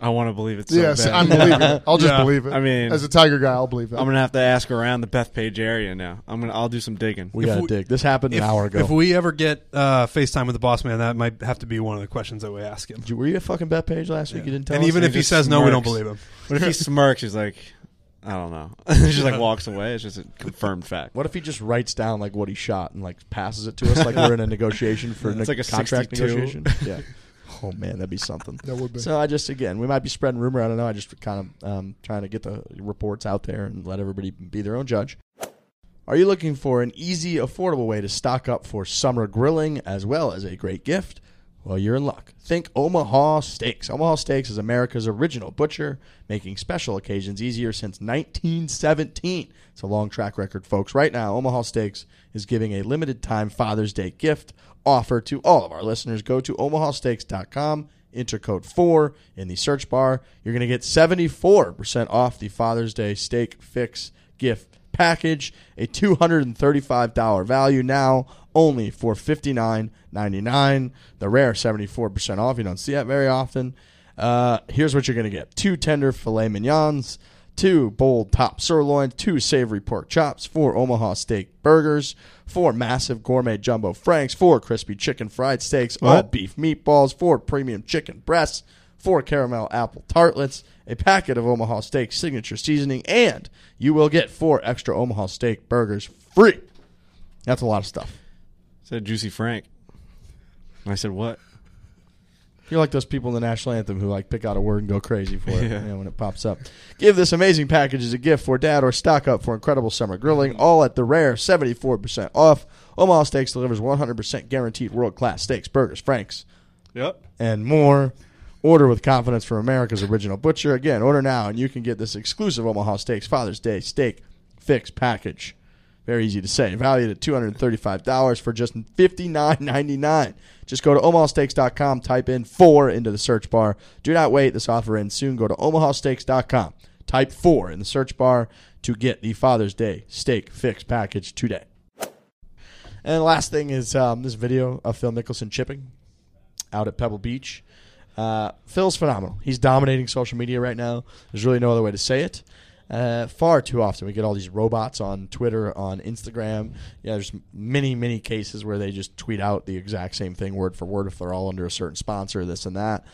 I want to believe it so Yes, bad. I'm believing it. I'll just Yeah. believe it. I mean, as a Tiger guy, I'll believe it. I'm gonna have to ask around the Bethpage area now. I'm gonna. I'll do some digging. We If got to we- dig. This happened an If, hour ago. if we ever get uh, FaceTime with the boss man, that might have to be one of the questions that we ask him. Did you- were you at fucking Bethpage last week? You didn't tell And us? even if he just says no, we don't smirks. believe him. What if he smirks? He's like, I don't know. He just like walks away. It's just a confirmed fact. What if he just writes down like what he shot and like passes it to us like we're in a negotiation for It's ne- like a contract sixty-two. negotiation? Yeah. Oh man, that'd be something. That would be. So I just again, we might be spreading rumor. I don't know. I just kind of um, trying to get the reports out there and let everybody be their own judge. Are you looking for an easy, affordable way to stock up for summer grilling as well as a great gift? Well, you're in luck. Think Omaha Steaks. Omaha Steaks is America's original butcher, making special occasions easier since nineteen seventeen. It's a long track record, folks. Right now, Omaha Steaks is giving a limited time Father's Day gift offer to all of our listeners. Go to omaha steaks dot com, enter code four in the search bar. You're going to get seventy-four percent off the Father's Day Steak Fix gift package, a two hundred thirty-five dollars value now, only for fifty-nine ninety-nine. The rare seventy-four percent off. You don't see that very often. Uh, here's what you're going to get. Two tender filet mignons, two bold top sirloin, two savory pork chops, four Omaha steak burgers, four massive gourmet jumbo franks, four crispy chicken fried steaks, all What? beef meatballs, four premium chicken breasts, four caramel apple tartlets, a packet of Omaha Steak signature seasoning, and you will get four extra Omaha Steak burgers free. That's a lot of stuff. Said Juicy Frank. And I said, what? You're like those people in the national anthem who like pick out a word and go crazy for it Yeah. you know, when it pops up. Give this amazing package as a gift for dad or stock up for incredible summer grilling, all at the rare seventy-four percent off. Omaha Steaks delivers one hundred percent guaranteed world-class steaks, burgers, franks, Yep. and more. Order with confidence from America's original butcher. Again, order now and you can get this exclusive Omaha Steaks Father's Day Steak Fix package. Very easy to say. Valued at two hundred thirty-five dollars for just fifty-nine ninety-nine. Just go to omaha steaks dot com, type in four into the search bar. Do not wait. This offer ends soon. Go to omaha steaks dot com. Type four in the search bar to get the Father's Day Steak Fix package today. And the last thing is um, this video of Phil Mickelson chipping out at Pebble Beach. Uh, Phil's phenomenal. He's dominating social media right now. There's really no other way to say it. Uh, far too often we get all these robots on Twitter, on Instagram. Yeah, there's many, many cases where they just tweet out the exact same thing word for word if they're all under a certain sponsor, this and that.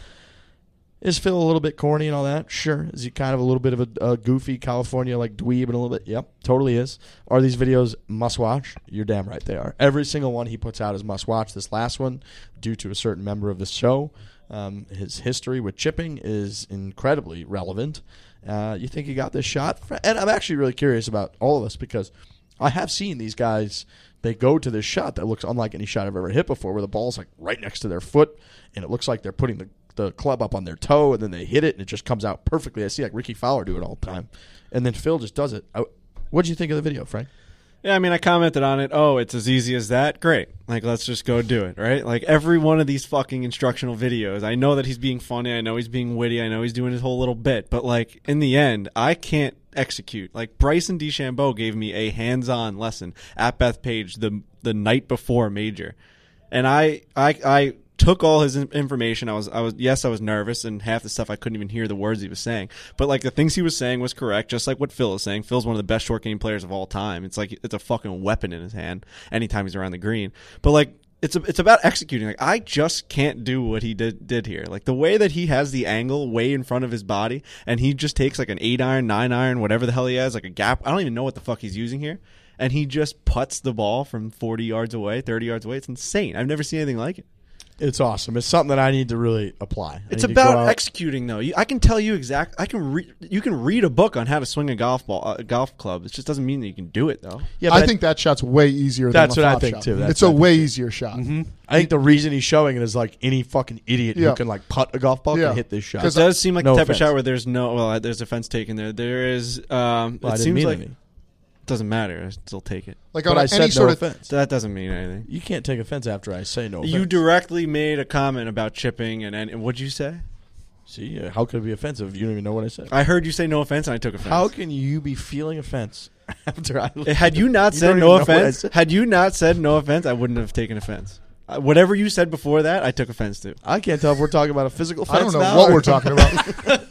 Is Phil a little bit corny and all that? Sure. Is he kind of a little bit of a, a goofy California like dweeb and a little bit? Yep, totally is. Are these videos must watch? You're damn right they are. Every single one he puts out is must watch. This last one, due to a certain member of the show, um, his history with chipping is incredibly relevant. Uh, you think he got this shot? And I'm actually really curious about all of this because I have seen these guys, they go to this shot that looks unlike any shot I've ever hit before where the ball's like right next to their foot and it looks like they're putting the, the club up on their toe and then they hit it and it just comes out perfectly. I see like Ricky Fowler do it all the time. And then Phil just does it. What did you think of the video, Frank? Yeah, I mean, I commented on it. Oh, it's as easy as that. Great. Like, let's just go do it, right? Like, every one of these fucking instructional videos, I know that he's being funny. I know he's being witty. I know he's doing his whole little bit. But, like, in the end, I can't execute. Like, Bryson DeChambeau gave me a hands-on lesson at Bethpage the the night before Major. And I, I, I took all his information. I was, I was, yes, I was nervous, and half the stuff I couldn't even hear the words he was saying. But like the things he was saying was correct, just like what Phil is saying. Phil's one of the best short game players of all time. It's like it's a fucking weapon in his hand anytime he's around the green. But like it's a, it's about executing. Like I just can't do what he did did here. Like the way that he has the angle way in front of his body, and he just takes like an eight iron, nine iron, whatever the hell he has, like a gap. I don't even know what the fuck he's using here. And he just putts the ball from forty yards away, thirty yards away. It's insane. I've never seen anything like it. It's awesome. It's something that I need to really apply. I It's need to go about out- executing, though. You, I can tell you exact. I can re- You can read a book on how to swing a golf ball, uh, a golf club. It just doesn't mean that you can do it, though. Yeah, I but think that shot's way easier That's than what a I flop think, shot. too. That's It's a what I way easier shot. Mm-hmm. I think the reason he's showing it is like any fucking idiot Yeah. who can like putt a golf ball Yeah. can hit this shot. It does seem like No the type offense. of shot where there's no. Well, there's a fence taken there. There is. Um, Well, I it didn't seems mean like any. it doesn't matter. I still take it. Like But on I a, said any no sort of offense. That doesn't mean anything. You can't take offense after I say no offense. You directly made a comment about chipping, and, and what'd you say? See, uh, how could it be offensive? You don't even know what I said. I heard you say no offense, and I took offense. How can you be feeling offense after I Had you not You said don't no even know what I offense, said. had you not said no offense, I wouldn't have taken offense. Uh, whatever you said before that, I took offense to. I can't tell if we're talking about a physical I fence don't know now what or- we're talking about.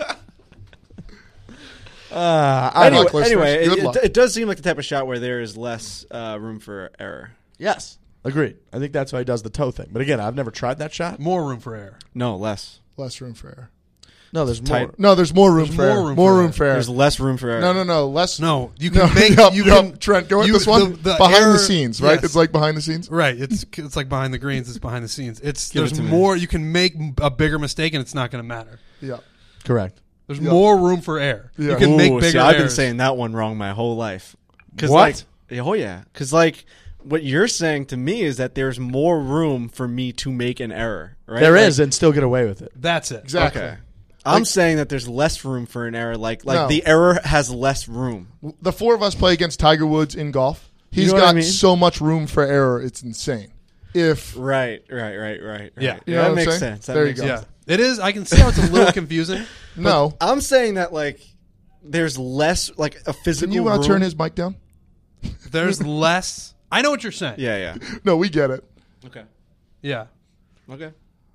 Uh, I Anyway, luck, listeners. anyway Good it, luck. it, it does seem like the type of shot where there is less uh, room for error. Yes, agreed. I think that's why he does the toe thing. But again, I've never tried that shot. More room for error. No, less. Less room for error. No, there's Tight. more. No, there's more room There's for more error. room more for room error. for error. There's less room for error. No, no, no. Less. No, you can No, make yup, you yup. can Trent, go at you- this one. the- the behind error- the scenes, right? yes. It's like behind the scenes. Right. It's it's like behind the greens. It's behind the scenes. It's Give it there's to me. more. You can make a bigger mistake and it's not going to matter. Yeah. Correct. There's Yeah. more room for error. Yeah. You can Ooh, make see, bigger I've been errors. saying that one wrong my whole life. Cause What? Like, oh yeah, because like what you're saying to me is that there's more room for me to make an error. Right? There Like, is, and still get away with it. That's it. Exactly. Okay. I'm saying that there's less room for an error. Like like No. the error has less room. The four of us play against Tiger Woods in golf. He's know what got I mean? so much room for error. It's insane. If Right, right, right, right. right. Yeah. You know that what I'm makes saying? sense. That There you makes go. sense. Yeah. It is. I can see how it's a little confusing. no, I'm saying that like there's less like a physical. can you uh, room. turn his mic down? There's less. I know what you're saying. Yeah, yeah. No, we get it. Okay. Yeah. Okay.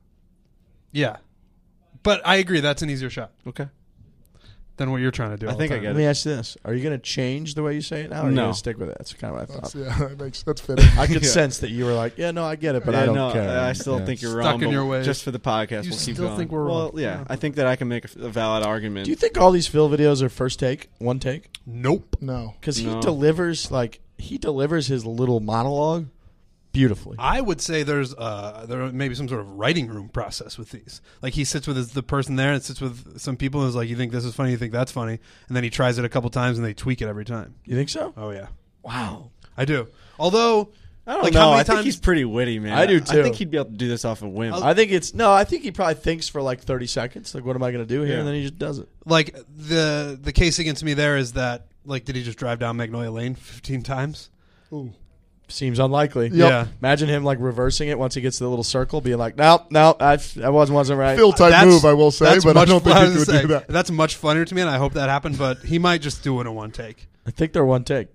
Yeah. But I agree. That's an easier shot Okay. than what you're trying to do. I all think the I time. get Let it. me ask you this: are you going to change the way you say it now, or are you No. going to stick with it? That's kind of what I That's, thought. yeah, that makes that's fitting. I could Yeah. sense that you were like, "Yeah, no, I get it, but Yeah, I don't no, care." I still Yeah. think you're Stuck wrong. in but your ways. Just for the podcast, You we'll keep still going. think we're well, wrong. yeah, Yeah. I think that I can make a, a valid argument. Do you think all these Phil videos are first take, one take? Nope. No, Because he No. delivers like he delivers his little monologue beautifully. I would say there's uh there may be some sort of writing room process with these. Like he sits with his, the person there and sits with some people and is like, you think this is funny, you think that's funny, and then he tries it a couple times and they tweak it every time. You think so? Oh yeah, Wow. I do. Although I don't like know. how many I think times he's pretty witty, man. I do, I too. think he'd be able to do this off a whim. I think it's no. I think he probably thinks for like thirty seconds. Like, what am I going to do here? Yeah. And then he just does it. like the the case against me there is that like did he just drive down Magnolia Lane fifteen times? Ooh. Seems unlikely. Yep. Yeah. Imagine him like reversing it once he gets to the little circle, being like, "Nope, no, I that wasn't wasn't right." Phil type That's- move, I will say, that's but I much don't think fun he to would say. do that. That's much funnier to me, and I hope that happened. But he might just do it in one take. I think they're one take.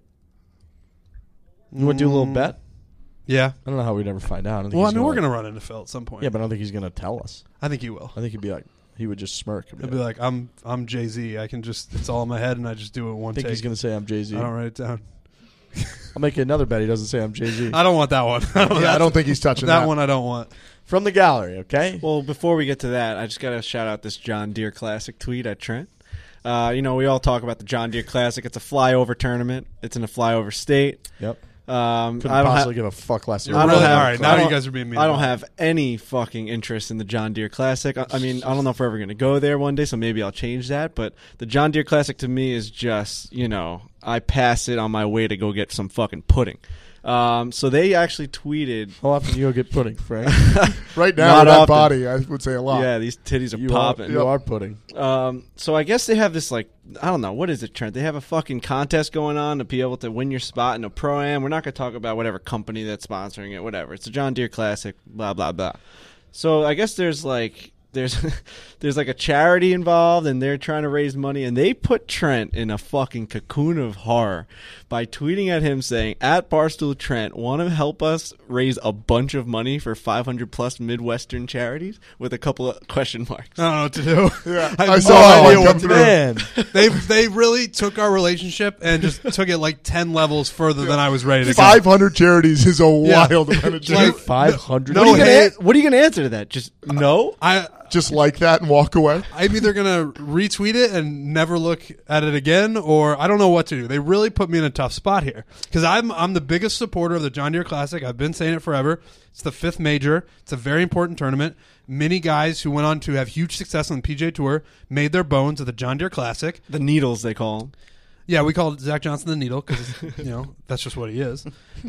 You want to do a little Mm. bet? Yeah. I don't know how we'd ever find out. I don't think Well, I he's mean, we're like- gonna run into Phil at some point. Yeah, but I don't think he's going to tell us. I think he will. I think he'd be like, he would just smirk. And be He'll be like, like, I'm I'm Jay Z. I can just it's all in my head, and I just do it in one I think take. he's going to say I'm Jay Z. I don't write it down. I'll make you another bet. He doesn't say I'm Jay Z. I don't want that one. I don't, Yeah, I don't think he's touching that that. one. I don't want. From the gallery, okay? Well, before we get to that, I just got to shout out this John Deere Classic tweet at Trent. Uh, you know, we all talk about the John Deere Classic. It's a flyover tournament. It's in a flyover state. Yep. Um, Couldn't I don't possibly ha- give a fuck less. You're I don't really- have, all right, now I you don't- guys are being mean I don't about it. have any fucking interest in the John Deere Classic. I, I mean, I don't know if we're ever going to go there one day, so maybe I'll change that. But the John Deere Classic to me is just, you know, I pass it on my way to go get some fucking pudding. Um, so they actually tweeted. How often do you go get pudding, Frank? Right now, Not with that often. body, I would say a lot. Yeah, these titties are you popping. Are, you are pudding. Um, so I guess they have this like I don't know what is it, Trent? They have a fucking contest going on to be able to win your spot in a pro-am. We're not going to talk about whatever company that's sponsoring it, whatever. It's a John Deere Classic, blah blah blah. So I guess there's like there's there's like a charity involved, and they're trying to raise money, and they put Trent in a fucking cocoon of horror by tweeting at him saying, "At Barstool Trent, want to help us raise a bunch of money for five hundred plus Midwestern charities?" with a couple of question marks. I don't know what to do. Yeah, I have I no saw that idea one what come to through. do. Man, They they really took our relationship and just took it like ten levels further than I was ready to go. five hundred charities is a Yeah. wild amount of Like, charities. five hundred. No What are, you gonna, hate. an- what are you gonna answer to that? Just no? I Just like that and walk away. I'm either gonna retweet it and never look at it again, or I don't know what to do. They really put me in a tough spot here because I'm I'm the biggest supporter of the John Deere Classic. I've been saying it forever. It's the fifth major. It's a very important tournament. Many guys who went on to have huge success on the P G A Tour made their bones at the John Deere Classic. The needles they call them. Yeah, we called Zach Johnson the Needle because you know that's just what he is.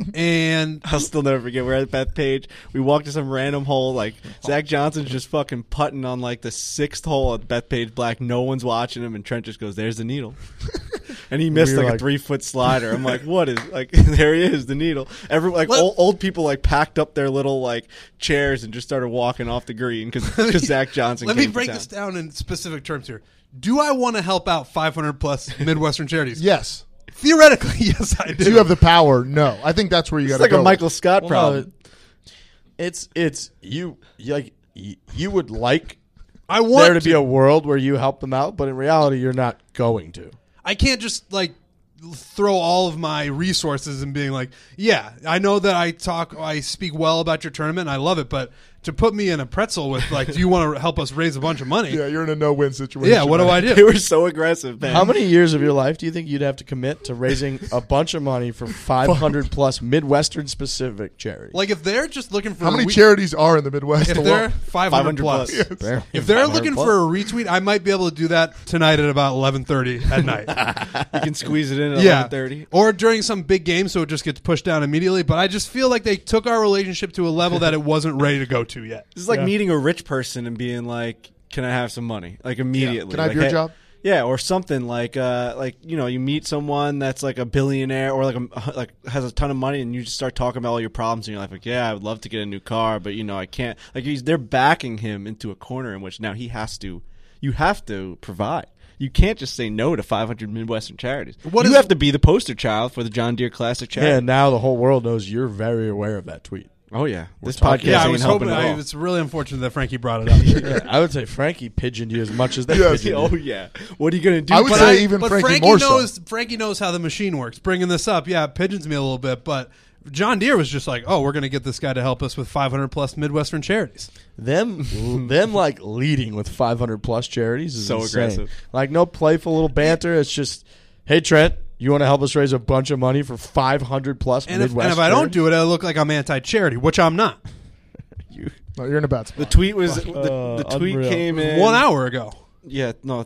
And I'll still never forget. We're at Bethpage. We walked to some random hole. Like Zach Johnson's just fucking putting on like the sixth hole at Bethpage Black. No one's watching him, and Trent just goes, "There's the needle," and he missed We were like, like- a three foot slider. I'm like, "What is like?" There he is, the needle. Every like Let- old, old people like packed up their little like chairs and just started walking off the green because Zach Johnson. let me came to break town. this down in specific terms here. Do I want to help out five hundred plus Midwestern charities? Yes. Theoretically, yes, I do. Do you have the power? No. I think that's where you got It's to like go. a Michael Scott Well, problem. no, It's it's you you like you, you would like I want there to, to be a world where you help them out, but in reality, you're not going to. I can't just like throw all of my resources and being like, yeah, I know that I talk, I speak well about your tournament, and I love it, but to put me in a pretzel with like, do you want to help us raise a bunch of money? Yeah, you're in a no-win situation. Yeah, what do I do? They were so aggressive, man. How many years of your life do you think you'd have to commit to raising a bunch of money for five hundred plus Midwestern specific charities? Like if they're just looking for How many we- charities are in the Midwest? If alone? they're five hundred plus, Yes. if they're looking for a retweet, I might be able to do that tonight at about eleven thirty at night. You can squeeze it in at yeah, eleven thirty. or during some big game, so it just gets pushed down immediately. But I just feel like they took our relationship to a level that it wasn't ready to go to yet. This is like Yeah. meeting a rich person and being like, "Can I have some money?" Like immediately. Can I have Like, your hey- job? Yeah, or something like, uh, like you know, you meet someone that's like a billionaire or like a, like has a ton of money, and you just start talking about all your problems in your life. Like, yeah, I would love to get a new car, but you know, I can't. Like, he's they're backing him into a corner in which now he has to. You have to provide. You can't just say no to five hundred Midwestern charities. What you is- have to be the poster child for the John Deere Classic charity. Yeah, and now the whole world knows you're very aware of that tweet. Oh yeah, this talking- podcast Yeah, I ain't was helping hoping. at I, all. it's really unfortunate that Frankie brought it up. Yeah, I would say Frankie pigeoned you as much as they Yes. pigeoned Oh you. yeah, what are you gonna do? I would But say I- even but Frankie, Frankie more so. knows. Frankie knows how the machine works. Bringing this up, yeah, it pigeons me a little bit, but John Deere was just like, "Oh, we're going to get this guy to help us with five hundred plus Midwestern charities." Them, them like leading with five hundred plus charities is So insane. aggressive. Like no playful little banter. It's just, hey Trent, you want to help us raise a bunch of money for five hundred plus And if, Midwest and if I don't charities? do it, I look like I'm anti-charity, which I'm not. No, you're in a bad The spot. tweet was the, Uh, the tweet unreal. came in One hour ago. Yeah, no,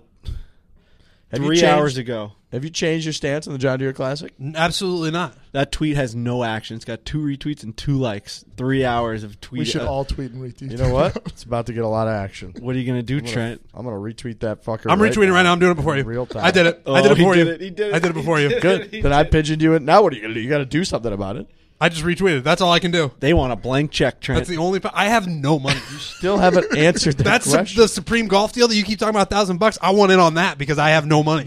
Have you three changed- hours ago. Have you changed your stance on the John Deere Classic? N- Absolutely not. That tweet has no action. It's got two retweets and two likes. Three hours of tweet. We should uh, all tweet and retweet. You know what? It's about to get a lot of action. What are you gonna do, I'm gonna, Trent? I'm gonna retweet that fucker. I'm right retweeting right now. I'm doing it before you. Real time. I did it. I Oh, did it he before did you. it. He did it. I did it He before you. did it. Good. He Then I did. pigeoned you. And now what are you gonna do? You got to do something about it. I just retweeted. That's all I can do. They want a blank check, Trent. That's the only. Pa- I have no money. Still haven't answered that That's question. the Supreme Golf deal that you keep talking about. A thousand bucks. I want in on that because I have no money.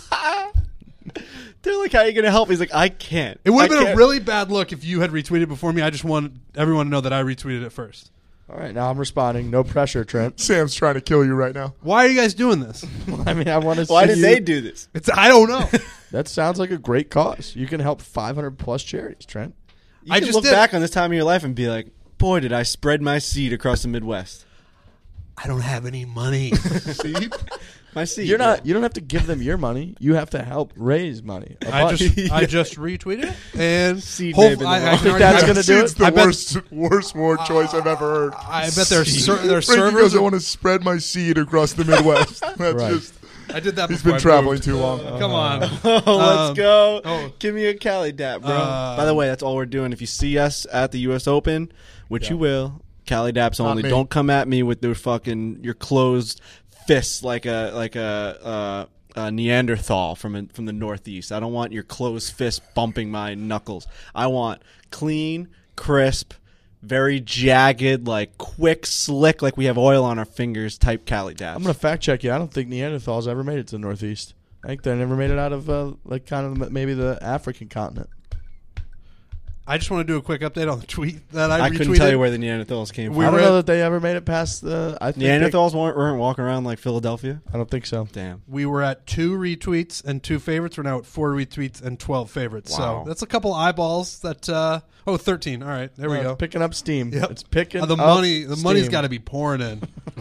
They're like, "How are you gonna help?" He's like, "I can't." It would I have been a can't." really bad look if you had retweeted before me. I just want everyone to know that I retweeted it first. All right, now I'm responding. No pressure, Trent. Sam's trying to kill you right now. Why are you guys doing this? I mean, I want to. Why see did you- they do this? It's I don't know. That sounds like a great cause. You can help five hundred plus charities, Trent. You I can just look did. back on this time of your life and be like, "Boy, did I spread my seed across the Midwest." I don't have any money. See? My seed. You're yeah. not. You don't have to give them your money. You have to help raise money. A I bunch. just I just retweeted it and Seed hope- may have been I, the I wrong- can Think already- that's I- gonna do It's it? the I bet- worst, worst word choice I've ever heard. I bet their ser- their Frankie servers. goes, I are- want to spread my seed across the Midwest. That's Right. just. I did that. He's before been I traveling moved. too long. Come on. Oh, let's Um, go. oh. Give me a Cali dap, bro. Uh, By the way, that's all we're doing. If you see us at the U S Open, which you will, Cali daps Not only. me. Don't come at me with your fucking your closed fists like a like a, uh, a Neanderthal from from the Northeast. I don't want your closed fist bumping my knuckles. I want clean, crisp, very jagged, like quick, slick, like we have oil on our fingers type Cali daps. I'm gonna fact check you. I don't think Neanderthals ever made it to the Northeast. I think they never made it out of uh, like kind of maybe the African continent. I just want to do a quick update on the tweet that I, I retweeted. couldn't tell you where the Neanderthals came We I from. don't were know at- that they ever made it past the. I think they- Neanderthals weren't, weren't walking around like Philadelphia. I don't think so. Damn. We were at two retweets and two favorites. We're now at four retweets and twelve favorites. Wow. So that's a couple eyeballs. That uh, oh, thirteen. All right, there we Uh, go. It's picking up steam. Yep. It's picking Uh, the up money, the money's steam. got to be pouring in.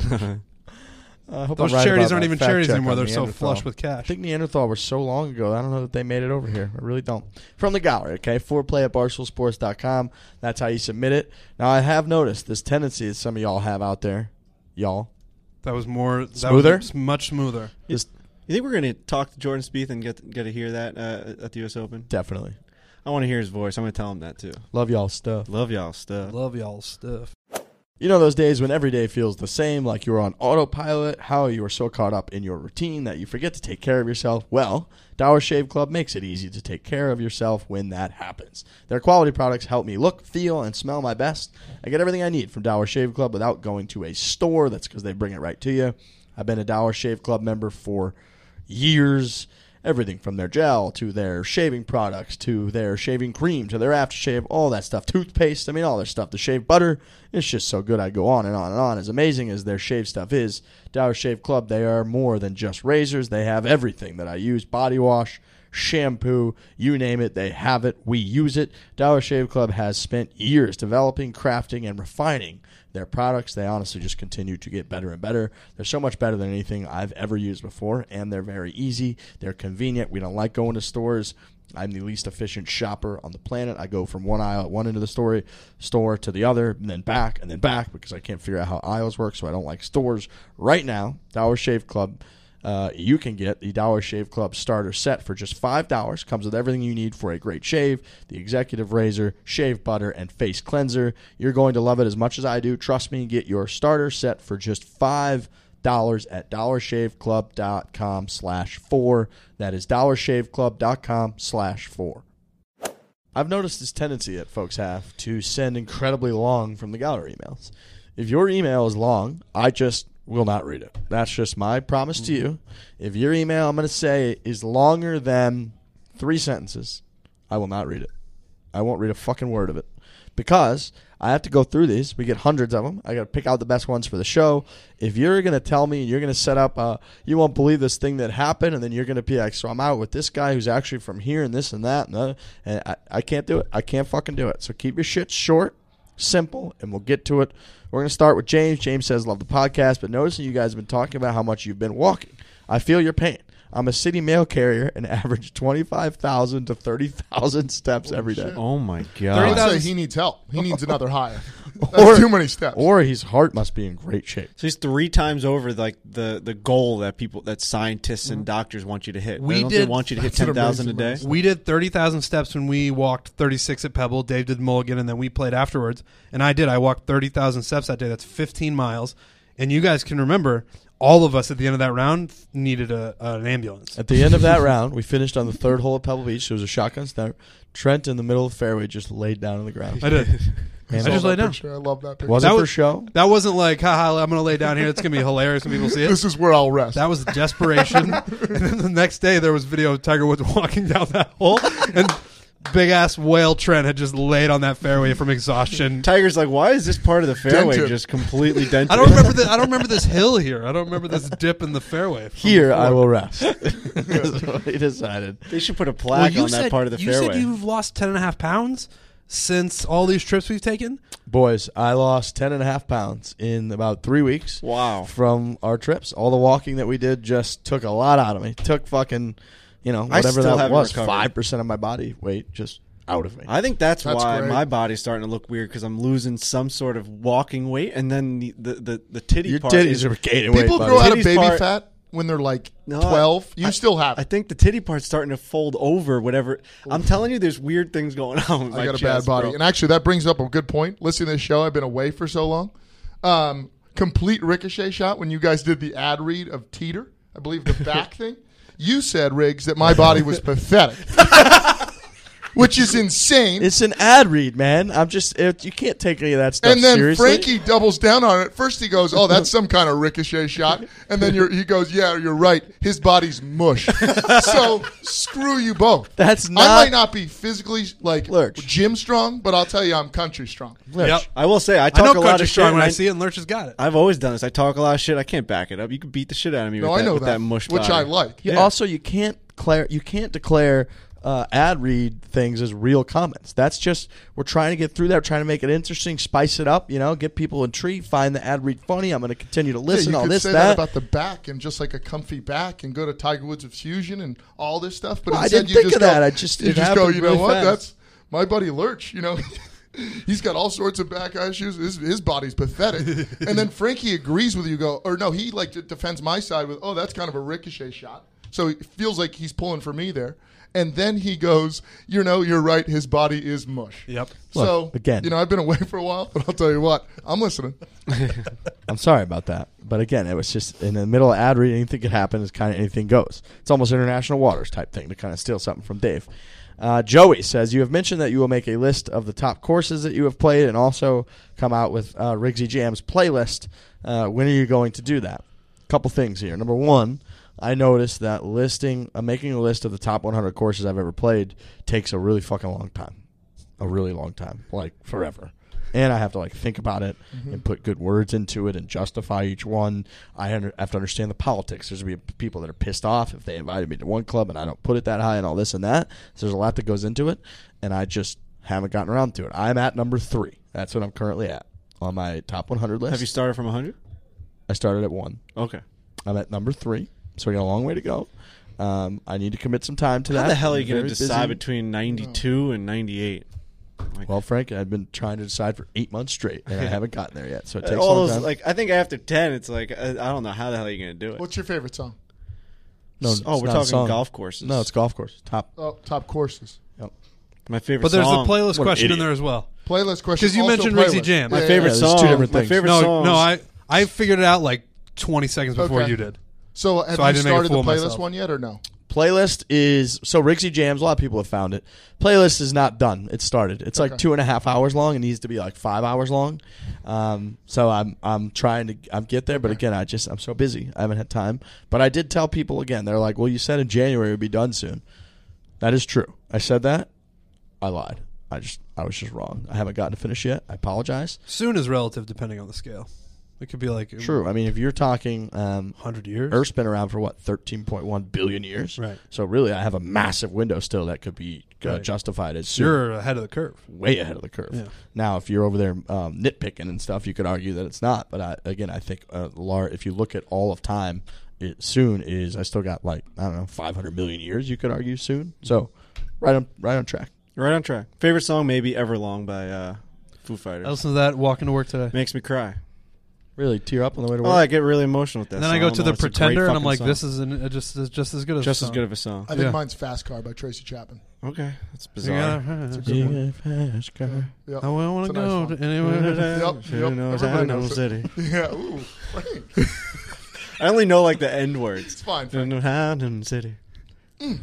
I hope Those I'm right charities about aren't that even fact charities check anymore. on They're so Neanderthal. flush with I cash. think Neanderthal was so long ago. I don't know that they made it over here. I really don't. From the gallery, okay? Foreplay at barstool sports dot com. That's how you submit it. Now, I have noticed this tendency that some of y'all have out there. Y'all. That was more that Smoother? was much smoother. This, You think we're going to talk to Jordan Spieth and get get to hear that uh, at the U S Open? definitely. I want to hear his voice. I'm going to tell him that too. Love y'all stuff. Love y'all stuff. Love y'all stuff. You know those days when every day feels the same, like you're on autopilot, how you are so caught up in your routine that you forget to take care of yourself? Well, Dower Shave Club makes it easy to take care of yourself when that happens. Their quality products help me look, feel, and smell my best. I get everything I need from Dower Shave Club without going to a store. That's because they bring it right to you. I've been a Dower Shave Club member for years, everything from their gel to their shaving products to their shaving cream to their aftershave, all that stuff, toothpaste, I mean, all their stuff. The shave butter, it's just so good. I go on and on and on. As amazing as their shave stuff is, Dollar Shave Club, they are more than just razors. They have everything that I use, body wash, shampoo, you name it, they have it. We use it. Dollar Shave Club has spent years developing, crafting, and refining their products. They honestly just continue to get better and better. They're so much better than anything I've ever used before, and they're very easy. They're convenient. We don't like going to stores. I'm the least efficient shopper on the planet. I go from one aisle at one end of the store, store to the other, and then back, and then back, because I can't figure out how aisles work, so I don't like stores. Right now, Dollar Shave Club, Uh, you can get the Dollar Shave Club starter set for just five dollars. Comes with everything you need for a great shave, the executive razor, shave butter, and face cleanser. You're going to love it as much as I do. Trust me, get your starter set for just five dollars at dollarshaveclub.com slash four. That is dollarshaveclub.com slash four. I've noticed this tendency that folks have to send incredibly long from the gallery emails. If your email is long, I just will not read it. That's just my promise to you. If your email, I'm going to say, is longer than three sentences, I will not read it. I won't read a fucking word of it. Because I have to go through these. We get hundreds of them. I got to pick out the best ones for the show. If you're going to tell me, you're going to set up, uh, you won't believe this thing that happened, and then you're going to be like, so I'm out with this guy who's actually from here and this and that, and, uh, and I, I can't do it. I can't fucking do it. So keep your shit short, simple, and we'll get to it. We're going to start with James. James says, love the podcast, but noticing you guys have been talking about how much you've been walking. I feel your pain. I'm a city mail carrier and average twenty-five thousand to thirty thousand steps Holy every day. shit. Oh, my I God. would say he needs help. He needs another hire. That's Or- too many steps. Or his heart must be in great shape. So he's three times over like the, the goal that people that scientists and doctors want you to hit. We Don't did- they want you to hit That's an ten thousand a amazing day. We did thirty thousand steps when we walked thirty-six at Pebble. Dave did Mulligan, and then we played afterwards. And I did. I walked thirty thousand steps that day. That's fifteen miles. And you guys can remember, all of us at the end of that round needed a, an ambulance. At the end of that round, we finished on the third hole at Pebble Beach. It was a shotgun start. Trent in the middle of the fairway just laid down on the ground. I did. And I just Saw laid that down. picture. I love that picture. Was That it for was- show? That wasn't like, haha, I'm going to lay down here. It's going to be hilarious when people see it. This is where I'll rest. That was desperation. And then the next day, there was video of Tiger Woods walking down that hole, and big ass whale Trent had just laid on that fairway from exhaustion. Tiger's like, why is this part of the fairway Dented. just completely dented? I don't remember the, I don't remember this hill here. I don't remember this dip in the fairway. from Here, before. I will rest. That's what he decided. They should put a Well, plaque you on said, that part of the you fairway. said you've lost ten and a half pounds since all these trips we've taken. Boys, I lost ten and a half pounds in about three weeks. Wow. From our trips. All the walking that we did just took a lot out of me. Took fucking, you know, I whatever still that haven't was, recovered. five percent of my body weight just out of me. I think that's, That's why great. my body's starting to look weird because I'm losing some sort of walking weight, and then the the, the, the titty Your part. titties is, are gaining weight, People buddy. grow out of Titties baby part- fat when they're like No, twelve. I- You I- still have I it. think the titty part's starting to fold over. Whatever. I'm telling you, there's weird things going on. With I my got a chest, bad body. bro. And actually, that brings up a good point. Listening to this show, I've been away for so long. Um, complete ricochet shot when you guys did the ad read of Teeter, I believe the back thing. You said, Riggs, that my body was pathetic. Which is insane. It's an ad read, man. I'm just, it, you can't take any of that stuff And then seriously. Frankie doubles down on it. First he goes, oh, that's some kind of ricochet shot. And then you're, he goes, yeah, you're right. His body's mush. So screw you both. That's I not. might not be physically like Lurch. gym strong, but I'll tell you I'm country strong. Lurch. Yep. I will say, I I talk know a lot country of shit. strong when and I see it, and Lurch has got it. I've always done this. I talk a lot of shit. I can't back it up. You can beat the shit out of me No, with, I that, know with that, that mush which body. I like. You Yeah. Also, you can't declare you can't declare uh, ad read things as real comments. That's just we're trying to get through that, trying to make it interesting, spice it up, you know, get people intrigued, find the ad read funny. I'm going to continue to listen. yeah, you all could this say that. that about the back and just like a comfy back and go to Tiger Woods of Fusion and all this stuff. But Well, I instead didn't you think just of go, that. I just- you it just go. happened You know really what? fast. That's my buddy Lurch. You know, he's got all sorts of back issues. His, his body's pathetic. And then Frankie agrees with you. Go or no? He like defends my side with, oh, that's kind of a ricochet shot. So it feels like he's pulling for me there. And then he goes, you know, you're right. His body is mush. Yep. So Look, again. you know, I've been away for a while, but I'll tell you what, I'm listening. I'm sorry about that. But again, it was just in the middle of ad read, anything could happen. It's kind of anything goes. It's almost international waters type thing to kind of steal something from Dave. Uh, Joey says, you have mentioned that you will make a list of the top courses that you have played and also come out with uh, Riggsy Jam's playlist. Uh, when are you going to do that? A couple things here. Number one, I noticed that listing, uh, making a list of the top one hundred courses I've ever played takes a really fucking long time. A really long time. Like, forever. And I have to, like, think about it mm-hmm. and put good words into it and justify each one. I under, have to understand the politics. There's going to be people that are pissed off if they invited me to one club and I don't put it that high and all this and that. So there's a lot that goes into it, and I just haven't gotten around to it. I'm at number three. That's what I'm currently at on my top one hundred list. Have you started from one hundred? I started at one. Okay. I'm at number three, so we got a long way to go. Um, I need to commit some time to How that. How the hell are you going to decide between ninety-two and ninety-eight? Like, well, Frank, I've been trying to decide for eight months straight, and I haven't gotten there yet. So it takes all a long those, time. Like, I think after ten, it's like I, I don't know how the hell are you going to do it. What's your favorite song? No, oh, we're talking golf courses. No, it's golf courses. Top, oh, top courses. Yep. My favorite. But there's song, a playlist question in there as well. Playlist question because you mentioned Rigsy Jam. My yeah, favorite yeah, song. Two different my things. favorite no, songs. no, I I figured it out like twenty seconds before okay. you did. So have so you started the playlist one yet or no? Playlist is so Rigsy Jams. A lot of people have found it. Playlist is not done. It started. It's like okay. two and a half hours long. It needs to be like five hours long. Um, so I'm I'm trying to I'm get there, but again, I just I'm so busy. I haven't had time. But I did tell people again. They're like, "Well, you said in January it would be done soon." That is true. I said that. I lied. I just I was just wrong. I haven't gotten to finish yet. I apologize. Soon is relative depending on the scale. It could be like true. I mean, if you're talking um, hundred years, Earth's been around for what thirteen point one billion years. Right. So really, I have a massive window still that could be uh, right. justified as soon. You're ahead of the curve. Way ahead of the curve. Yeah. Now, if you're over there um, nitpicking and stuff, you could argue that it's not. But I, again, I think uh, lar- if you look at all of time, it soon is. I still got like I don't know, five hundred million years. You could argue soon. So right on, right on track. Right on track. Favorite song maybe Everlong by uh, Foo Fighters. I listened to that walking to work today. Makes me cry. Really tear up on the way to work. Oh, I get really emotional with that. And then song. I go to Oh, the it's a great Pretender, and I'm fucking like, song. "This is an, uh, just uh, just as good as just a as song. good of a song." I think yeah. mine's Fast Car by Tracy Chapman. Okay, that's bizarre. Yeah, It's a good one. Fast car. Yeah. I want to It's a nice go song. to anywhere. Yep, Who yep. knows Everybody how knows it. City. Yeah, ooh, Frank. I only know like the end words. It's fine. Don't know how to City. Mm.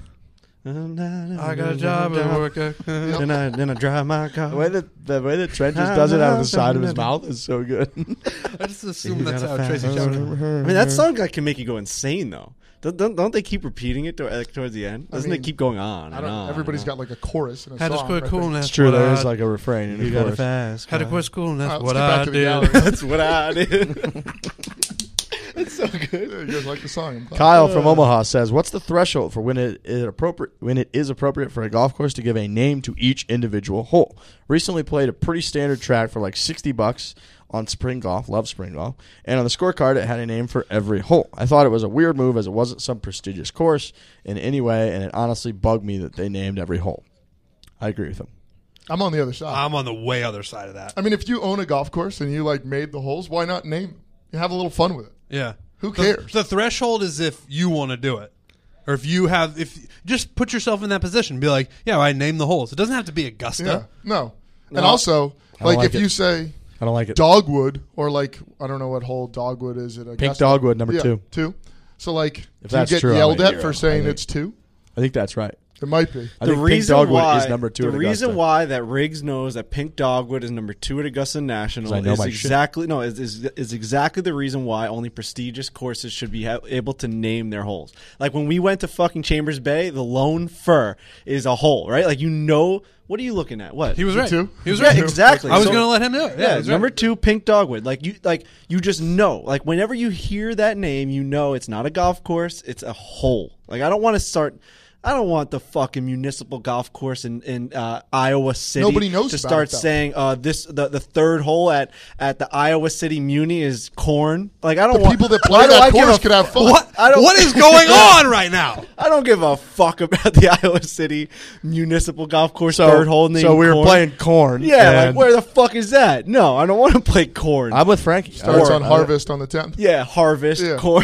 I got a job at work. Then I then I drive my car. The way that the way that Trent just does it out of the side of his mouth is so good. I just assume You that's gotta how Tracy fast- Chapman. I mean, that song like, can make you go insane though. Don't, don't, don't they keep repeating it to, like, towards the end? I Doesn't mean, it keep going on? I And don't, on everybody's and on? got like a chorus and a Had to song. quit right school. there. And that's It's true. what There I, is like a refrain. In You the got a chorus. fast. had to car. quit school, and that's All right, what let's get back I to the did. gallery. That's what I did. That's so good. Yeah, you guys like the song? I'm glad. Kyle from Omaha says, "What's the threshold for when it is appropriate when it is appropriate for a golf course to give a name to each individual hole? Recently played a pretty standard track for like sixty bucks on Spring Golf, love Spring Golf, and on the scorecard it had a name for every hole. I thought it was a weird move as it wasn't some prestigious course in any way, and it honestly bugged me that they named every hole." I agree with him. I'm on the other side. I'm on the way other side of that. I mean, if you own a golf course and you like made the holes, why not name them? You have a little fun with it. Yeah. Who The- cares? The, threshold is if you want to do it. Or if you have, if just put yourself in that position. Be like, yeah, I named the holes. It doesn't have to be Augusta. Yeah, no. And No. also, I don't like, like if it. you say I don't like it. Dogwood or like I don't know what hole Dogwood is at Augusta. Pink Dogwood, number Yeah, two. Two. So like, If do you that's get true, I'm yelled a at hero. for saying I think- it's two? I think that's right. It might be. I the think reason Pink Dogwood why, is number two The at Augusta. reason why that Riggs knows that Pink Dogwood is number two at Augusta National 'Cause I know is my shit. exactly no is, is is exactly the reason why only prestigious courses should be ha- able to name their holes. Like when we went to fucking Chambers Bay, the Lone Fir is a hole, right? Like you know, what are you looking at? What He was right. two? He was Yeah, right. exactly. I was So- going to let him do it. Yeah, Yeah, he was number right. two, Pink Dogwood. Like you, like you just know. Like whenever you hear that name, you know it's not a golf course; it's a hole. Like I don't want to start. I don't want the fucking municipal golf course in in uh, Iowa City. Nobody knows to about start it, though. saying uh, this. The, the third hole at, at the Iowa City Muni is corn. Like I don't The want people that why play do that I give course a- could have fun. What? I don't- What is going on right now? I don't give a fuck about the Iowa City municipal golf course So, third hole named so we were corn. playing corn. Yeah, like and where the fuck is that? No, I don't want to play corn. I'm with Frankie. Starts I- on I- Harvest on the tenth. Yeah, harvest Yeah. corn.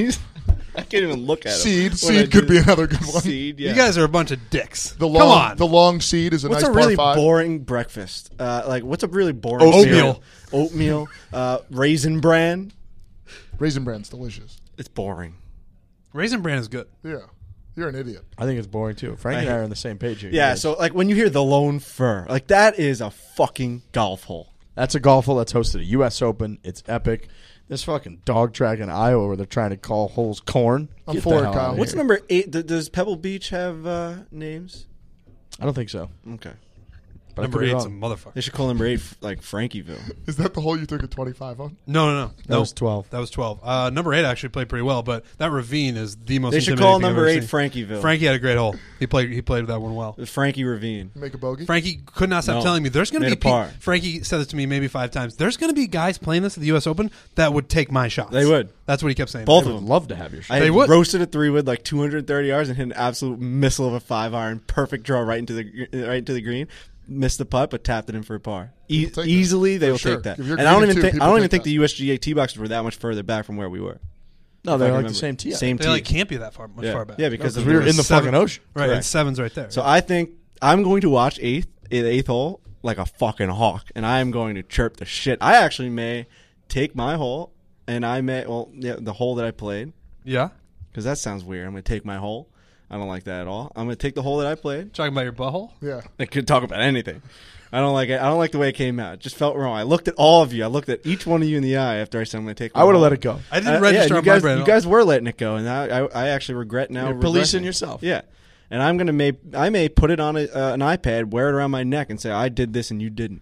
I can't even look at him. Seed. when Seed I could do- be another good one. Seed. Yeah. You guys are a bunch of dicks. The long, Come on. the long seed is a What's nice a really par five. boring breakfast? Uh, like, what's a really boring Oatmeal. cereal? Oatmeal. Uh, Raisin Bran. Raisin Bran's delicious. It's boring. Raisin Bran is good. Yeah, you're an idiot. I think it's boring too. Frank I and I hate- are on the same page here. Yeah. You guys. So, like, when you hear the Lone Fir, like that is a fucking golf hole. That's a golf hole that's hosted a U S Open. It's epic. This fucking dog track in Iowa where they're trying to call holes corn. I'm Get for the it, hell Kyle. outta What's here. number eight? Th- Does Pebble Beach have uh, names? I don't think so. Okay. But I Number could be eight's a wrong. motherfucker. They should call number eight f- like Frankieville. Is that the hole you took a twenty-five on? No, no, no. That no. was twelve. That was twelve. Uh, number eight actually played pretty well, but that ravine is the most. They should intimidating call thing I've number ever eight seen. Frankieville. Frankie had a great hole. He played. He played that one well. Frankie Ravine. Make a bogey? Frankie could not stop No. telling me there's going to Made be. a par. Pe- Frankie said this to me maybe five times. There's going to be guys playing this at the U S Open that would take my shots. They would. That's what he kept saying. Both They of would. them. Love to have your shot. I They would. roasted a three wood like two hundred thirty yards and hit an absolute missile of a five iron, perfect draw right into the right into the green. Missed the putt, but tapped it in for a par. E- take that. easily, they For will sure. take that. If you're And I don't green even two, think I people don't even take think that. the U S G A tee boxes were that much further back from where we were. No, If they're I like remember. the same tee. Same They tee. like can't be that far much yeah. far back. Yeah, because No, of we were the- in the seven- fucking ocean. Right, Correct. and seven's right there. So I think I'm going to watch eighth, the eighth hole like a fucking hawk, and I am going to chirp the shit. I actually may take my hole, and I may well yeah, the hole that I played yeah, because that sounds weird. I'm going to take my hole. I don't like that at all. I'm going to take the hole that I played. talking about your butthole. Yeah. I could talk about anything. I don't like it. I don't like the way it came out. It just felt wrong. I looked at all of you. I looked at each one of you in the eye after I said I'm going to take. My I would have hole. let it go. I didn't Uh, register yeah, you on guys, my brain. you guys were letting it go, and I, I, I actually regret now. You're policing regretting. yourself. Yeah, and I'm gonna may I may put it on a, uh, an iPad, wear it around my neck, and say I did this and you didn't.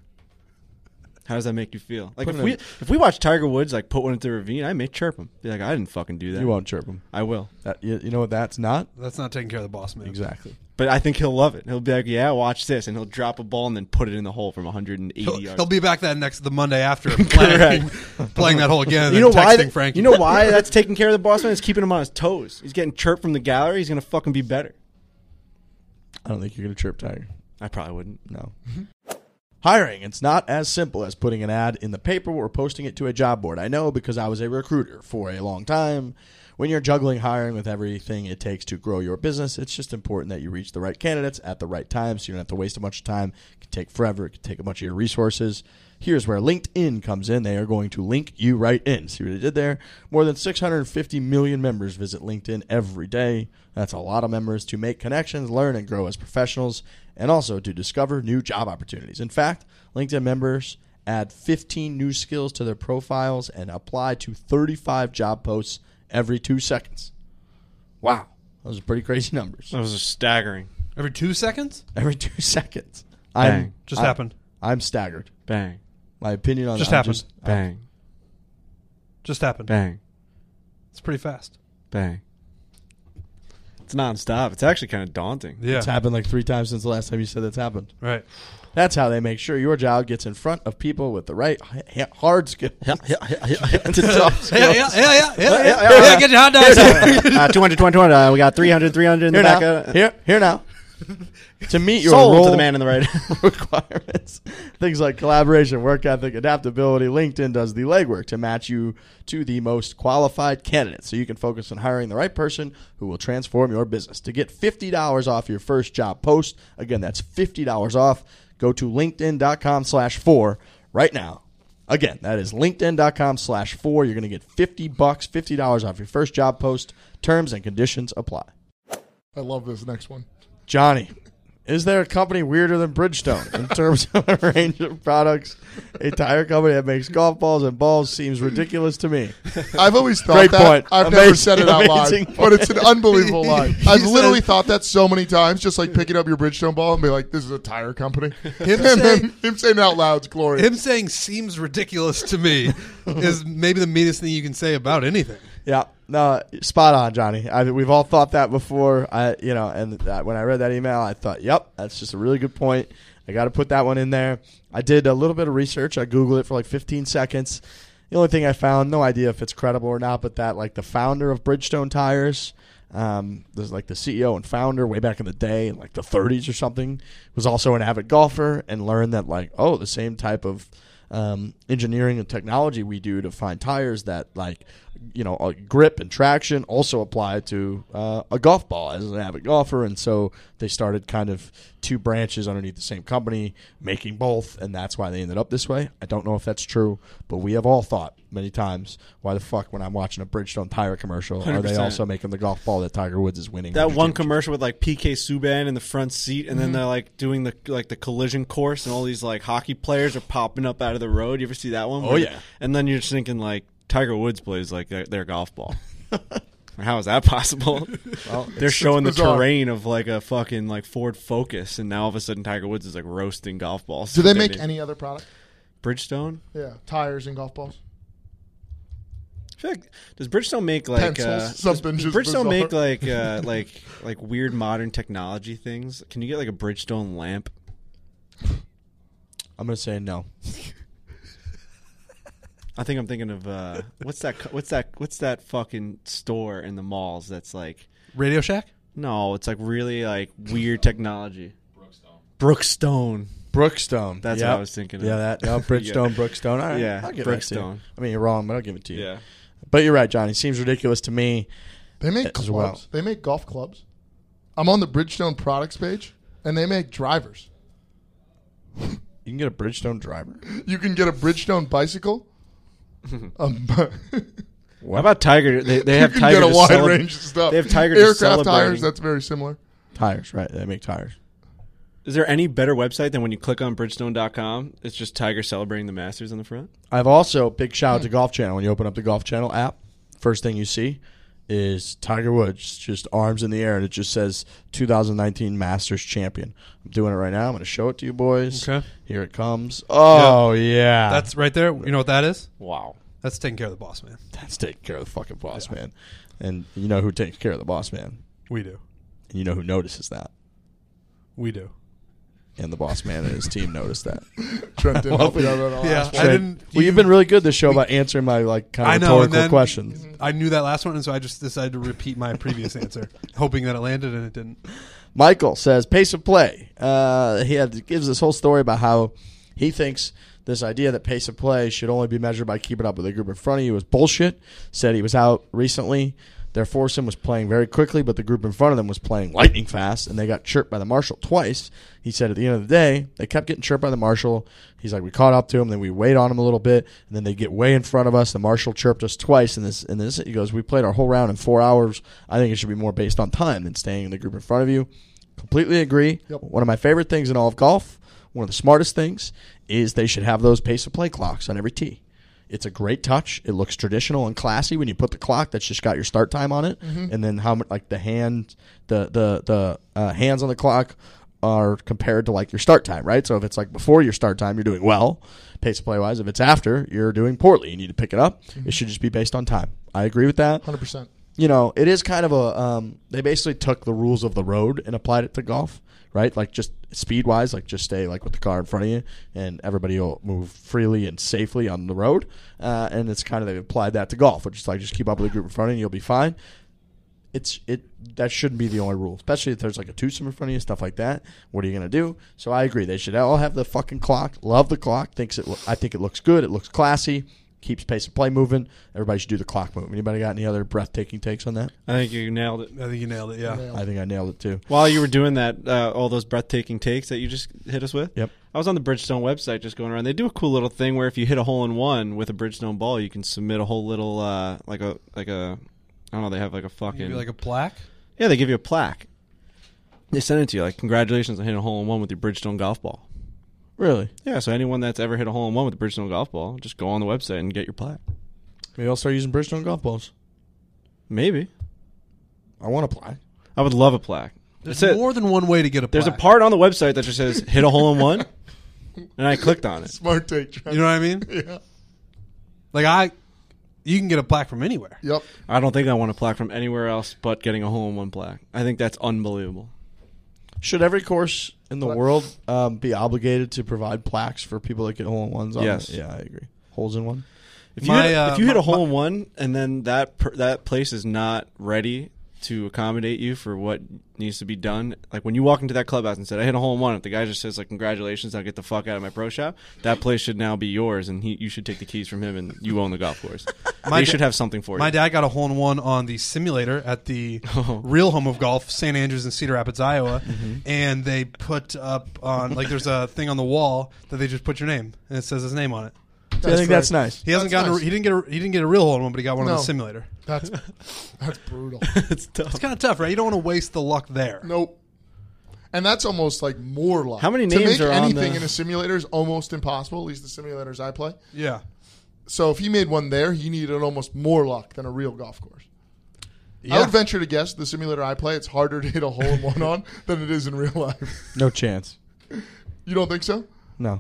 How does that make you feel? Like Put if it we in- if we watch Tiger Woods like put one into the ravine, I may chirp him. Be like, I didn't fucking do that. You won't chirp him. I will. That, you, you know what that's not? That's not taking care of the boss man. Exactly. But I think he'll love it. He'll be like, yeah, watch this, and he'll drop a ball and then put it in the hole from one hundred eighty He'll, yards. he'll be back that next the Monday after playing, playing that hole again. And You know then why? texting that- Frankie. You know why that's taking care of the boss man? It's keeping him on his toes. He's getting chirped from the gallery. He's gonna fucking be better. I don't think you're going to chirp Tiger. I probably wouldn't. No. Hiring. It's not as simple as putting an ad in the paper or posting it to a job board. I know because I was a recruiter for a long time. When you're juggling hiring with everything it takes to grow your business, it's just important that you reach the right candidates at the right time so you don't have to waste a bunch of time. It can take forever. It can take a bunch of your resources. Here's where LinkedIn comes in. They are going to link you right in. See what they did there? More than six hundred fifty million members visit LinkedIn every day. That's a lot of members to make connections, learn, and grow as professionals, and also to discover new job opportunities. In fact, LinkedIn members add fifteen new skills to their profiles and apply to thirty-five job posts every two seconds. Wow. Those are pretty crazy numbers. Those are staggering. Every two seconds? Every two seconds. Bang. I'm, Just I'm- happened. I'm staggered. Bang. My opinion on Just that. I'm happened. Just, Bang. Just happened. Bang. It's pretty fast. Bang. It's nonstop. It's actually kind of daunting. Yeah. It's happened like three times since the last time you said that's happened. Right. That's how they make sure your job gets in front of people with the right h- h- hard skills. Yeah, yeah, yeah, yeah. to soft Yeah, skills. yeah, yeah, yeah, yeah. yeah, yeah, yeah. yeah, get your hot dogs. uh, two hundred, two hundred, two hundred. Uh, we got three hundred, three hundred in the Here back. now. Of, Here, here now. To meet your Sold role to the man in the right. requirements, things like collaboration, work ethic, adaptability, LinkedIn does the legwork to match you to the most qualified candidates so you can focus on hiring the right person who will transform your business. To get fifty dollars off your first job post, again, that's fifty dollars off. Go to linkedin.com slash four right now. Again, that is linkedin.com slash four. You're going to get fifty bucks, fifty dollars off your first job post. Terms and conditions apply. I love this next one. Johnny, is there a company weirder than Bridgestone in terms of a range of products? A tire company that makes golf balls and balls seems ridiculous to me. I've always thought Great that. point. I've Amazing- never said it out loud, amazing but it's an unbelievable line. I've He literally said- thought that so many times, just like picking up your Bridgestone ball and be like, "This is a tire company," Him and then saying, him saying it out loud is glorious. him saying seems ridiculous to me is maybe the meanest thing you can say about anything. Yeah, no, spot on, Johnny. I, we've all thought that before. I, you know, and that, when I read that email, I thought, "Yep, that's just a really good point." I got to put that one in there. I did a little bit of research. I Googled it for like fifteen seconds. The only thing I found, no idea if it's credible or not, but that like the founder of Bridgestone Tires, um, there's like the C E O and founder way back in the day, in like the thirties or something, was also an avid golfer and learned that like, oh, the same type of um, engineering and technology we do to find tires that like, you know, uh, grip and traction also apply to uh, a golf ball as an avid golfer. And so they started kind of two branches underneath the same company making both, and that's why they ended up this way. I don't know if that's true, but we have all thought many times, why the fuck when I'm watching a Bridgestone tire commercial one hundred are they percent. also making the golf ball that Tiger Woods is winning? That the one championship? commercial with like P K Subban in the front seat, and then they're like doing the like the collision course, and all these like hockey players are popping up out of the road. You ever see that one? Oh, Where- yeah. And then you're just thinking like, Tiger Woods plays like their, their golf ball. How is that possible? Well, they're it's, showing it's the bizarre. terrain of like a fucking like Ford Focus, and now all of a sudden Tiger Woods is like roasting golf balls. Do they make did. any other product? Bridgestone? Yeah, tires and golf balls. I feel like, does Bridgestone make like Pencils, uh, something does just Bridgestone make bizarre. like uh, like like weird modern technology things? Can you get like a Bridgestone lamp? I'm gonna say no. I think I'm thinking of uh, what's that? co- What's that? What's that fucking store in the malls that's like Radio Shack? No, it's like really like weird technology. Brookstone. Brookstone. That's Yep. what I was thinking of. Yeah, that. Yeah, Bridgestone, Yeah. Brookstone. All right. Yeah, I'll give it to you. Brookstone. I mean, you're wrong, but I'll give it to you. Yeah. But you're right, Johnny. Seems ridiculous to me. They make as clubs. well. They make golf clubs. I'm on the Bridgestone products page, and they make drivers. You can get a Bridgestone driver. You can get a Bridgestone bicycle. um, How about Tiger? They, they have you can Tiger get a to wide celeb- range of stuff. They have Tiger to Aircraft celebrating. tires. That's very similar. Tires, right? They make tires. Is there any better website than when you click on Bridgestone dot com? It's just Tiger celebrating the Masters on the front. I've also big shout out to Golf Channel. When you open up the Golf Channel app, first thing you see is Tiger Woods just arms in the air, and it just says two thousand nineteen Masters champion. I'm doing it right now. I'm going to show it to you boys. Okay. Here it comes. Oh yeah, That's right there. You know what that is? Wow. That's taking care of the boss man. That's taking care of the fucking boss man. And you know who takes care of the boss man? We do. And you know who notices that? We do. And the boss man and his team noticed that. Trent didn't help you out on the Yeah, last I one. didn't. Well, you've been really good this show about answering my like kind I of know, and rhetorical then questions. I knew that last one, and so I just decided to repeat my previous answer, hoping that it landed, and it didn't. Michael says pace of play. Uh, he had gives this whole story about how he thinks this idea that pace of play should only be measured by keeping up with the group in front of you is bullshit. Said he was out recently. Their foursome was playing very quickly, but the group in front of them was playing lightning fast, and they got chirped by the marshal twice. He said at the end of the day, they kept getting chirped by the marshal. He's like, we caught up to him, then we wait on him a little bit, and then they get way in front of us. The marshal chirped us twice, and this, and this, he goes, we played our whole round in four hours. I think it should be more based on time than staying in the group in front of you. Completely agree. Yep. One of my favorite things in all of golf, one of the smartest things, is they should have those pace of play clocks on every tee. It's a great touch. It looks traditional and classy when you put the clock that's just got your start time on it, Mhm. and then how much like the hand, the the the uh, hands on the clock are compared to like your start time, right? So if it's like before your start time, you're doing well, pace of play wise. If it's after, you're doing poorly. You need to pick it up. Mhm. It should just be based on time. I agree with that. one hundred percent. You know, it is kind of a. Um, they basically took the rules of the road and applied it to golf, right? Like just speed wise, like just stay like with the car in front of you, and everybody will move freely and safely on the road. Uh, and it's kind of they applied that to golf, which is like just keep up with the group in front of you, and you'll be fine. It's it that shouldn't be the only rule, especially if there's like a twosome in front of you, stuff like that. What are you gonna do? So I agree, they should all have the fucking clock. Love the clock. Thinks it. I think it looks good. It looks classy. Keeps pace of play moving. Everybody should do the clock move. Anybody got any other breathtaking takes on that? I think you nailed it. I think you nailed it. Yeah. I think I nailed it too. While you were doing that, uh, all those breathtaking takes that you just hit us with. Yep. I was on the Bridgestone website just going around. They do a cool little thing where if you hit a hole in one with a Bridgestone ball, you can submit a whole little uh, like a like a I don't know. They have like a fucking Maybe like a plaque. Yeah, they give you a plaque. They send it to you like congratulations on hitting a hole in one with your Bridgestone golf ball. Really? Yeah. So anyone that's ever hit a hole in one with a Bridgestone golf ball, just go on the website and get your plaque. Maybe I'll start using Bridgestone golf balls. Maybe. I want a plaque. I would love a plaque. There's That's it. more than one way to get a plaque. There's a part on the website that just says hit a hole in one, and I clicked on it. Smart take, Trent. You know what I mean? Yeah. Like I, you can get a plaque from anywhere. Yep. I don't think I want a plaque from anywhere else but getting a hole in one plaque. I think that's unbelievable. Should every course in the world um, be obligated to provide plaques for people that get hole in ones? On Yes. it? Yeah, I agree. Holes in one. If you, My, hit, uh, if you hit my- a hole in one and then that per, that place is not ready to accommodate you for what needs to be done, like when you walk into that clubhouse and said, I hit a hole in one, if the guy just says, like, congratulations, I'll get the fuck out of my pro shop, that place should now be yours, and he, you should take the keys from him, and you own the golf course. My They da- should have something for My you. dad got a hole in one on the simulator at the real home of golf, Saint Andrews in Cedar Rapids, Iowa, and they put up on like there's a thing on the wall that they just put your name and it says his name on it. I think that's nice. He hasn't That's gotten. nice. A, he didn't get. A, he didn't get a real hole in one, but he got one on No. the simulator. That's that's brutal. It's tough. It's kind of tough, right? You don't want to waste the luck there. Nope. And that's almost like more luck. How many to names make are on anything the- in a simulator is almost impossible. At least the simulators I play. Yeah. So if he made one there, he needed almost more luck than a real golf course. Yeah. I would venture to guess the simulator I play, it's harder to hit a hole in one on than it is in real life. No chance. You don't think so? No.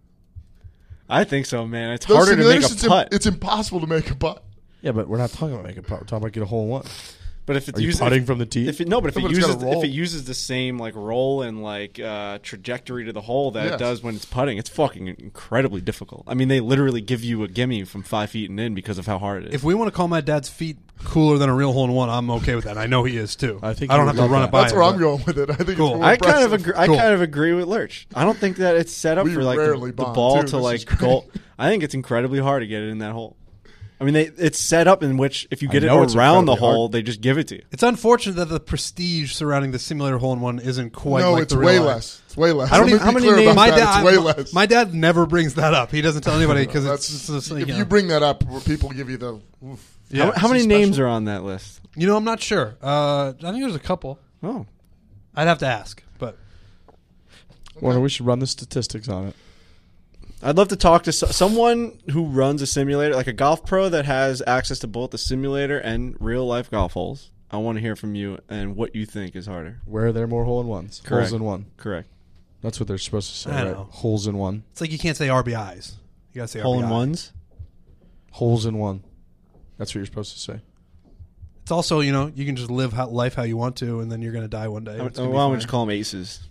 I think so, man. It's Those harder to make simulators, a it's, putt. im- it's impossible to make a putt. Yeah, but we're not talking about making a putt. We're talking about get a hole in one. But if it's Are you using, putting if, from the tee? if it, no, but if No, it but it's uses gotta roll. if it uses the same like roll and like uh, trajectory to the hole that Yes. it does when it's putting, it's fucking incredibly difficult. I mean, they literally give you a gimme from five feet and in because of how hard it is. If we want to call my dad's feet cooler than a real hole in one, I'm okay with that. I know he is too. I think I you don't would have to love run that. it by That's him, where I'm but- going with it. I think Cool. it's more I kind of impressive. agree. I Cool. kind of agree with Lurch. I don't think that it's set up We for like rarely the, the bond, ball too. to This is like great. goal. I think it's incredibly hard to get it in that hole. I mean, they, it's set up in which if you I get it know it's around the incredibly hole, hard. they just give it to you. It's unfortunate that the prestige surrounding the simulator hole in one isn't quite No, like it's the real way life. less. It's way less. I don't Let me even. be How many clear names? about My that. dad. It's way less. My dad never brings that up. He doesn't tell anybody because That's- it's, it's, it's if you you know. bring that up, people give you the. Oof. Yeah. how how many Is he names special? are on that list? You know, I'm not sure. Uh, I think there's a couple. Oh, I'd have to ask, but Wonder we should run the statistics on it. I'd love to talk to so- someone who runs a simulator, like a golf pro that has access to both the simulator and real life golf holes. I want to hear from you and what you think is harder. Where are there more hole in ones? Correct. Holes in one. Correct. That's what they're supposed to say, I right? know. Holes in one. it's like you can't say R B Is. You gotta say Hole in R B I. ones. Holes in one. That's what you're supposed to say. It's also, you know, you can just live how, life how you want to, and then you're gonna die one day. Why It's gonna be don't we fine. just call them aces?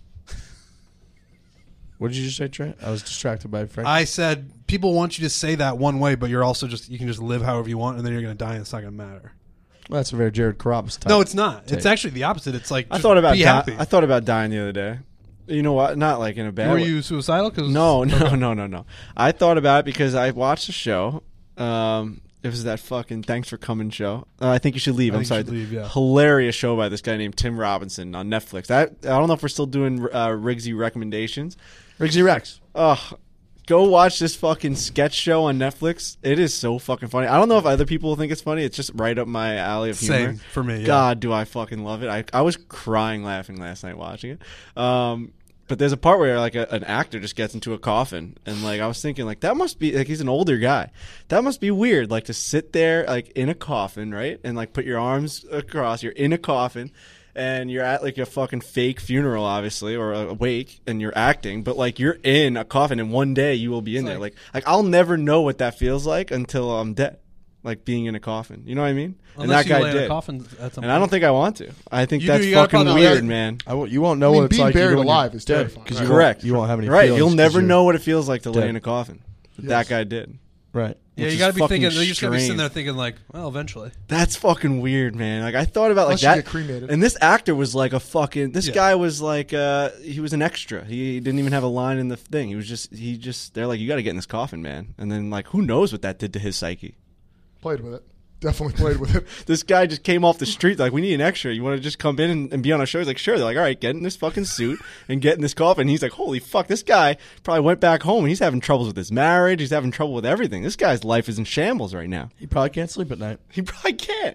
What did you just say, Trent? I was distracted by Frank. I said people want you to say that one way, but you're also just you can just live however you want, and then you're gonna die, and it's not gonna matter. Well, that's a very Jared Carabas type. No, it's not. take. It's actually the opposite. It's like I just thought about be di- happy. I thought about dying the other day. You know what? Not like in a bad Were way. you suicidal? Cause No, no, no, no, no. I thought about it because I watched the show. Um, it was that fucking Thanks for Coming show. Uh, I think you should leave. I I'm think you sorry. should leave, yeah. Hilarious show by this guy named Tim Robinson on Netflix. I I don't know if we're still doing uh, Riggsy recommendations. Riggsy Rex. Ugh. Go watch this fucking sketch show on Netflix. It is so fucking funny. I don't know if other people think it's funny. It's just right up my alley of humor. Same for me. Yeah. God, do I fucking love it. I, I was crying laughing last night watching it. Um, but there's a part where like a, an actor just gets into a coffin, and like I was thinking like that must be like he's an older guy. That must be weird, like to sit there like in a coffin, right, and like put your arms across. You're in a coffin. And you're at like a fucking fake funeral, obviously, or a wake, and you're acting, but like you're in a coffin, and one day you will be in It's there. like- Like, like I'll never know what that feels like until I'm dead, like being in a coffin. You know what I mean? Unless and that you guy lay in a did. coffin at some And I don't point. think I want to. I think You do, that's you gotta fucking probably- weird, Yeah. man. I w- you won't know I mean, what it's being like buried even when you're alive is dead, terrifying. because Right. you Correct. Won't, you won't have any. Right. feelings You'll 'cause never you're know what it feels like to lay dead. in a coffin. But Yes. that guy did. Right. Yeah, which you is got to be fucking thinking. You just got to be sitting strange. there thinking like, well, eventually. That's fucking weird, man. Like I thought about like Unless you that. get cremated. And this actor was like a fucking. This Yeah. guy was like uh he was an extra. He didn't even have a line in the thing. He was just he just they're like you got to get in this coffin, man. And then like who knows what that did to his psyche. Played with it. Definitely played with it. This guy just came off the street like we need an extra. You want to just come in and, and be on our show? He's like sure. They're like all right, get in this fucking suit and get in this coffin. He's like holy fuck, this guy probably went back home and he's having troubles with his marriage. He's having trouble with everything. This guy's life is in shambles right now. He probably can't sleep at night. He probably can't.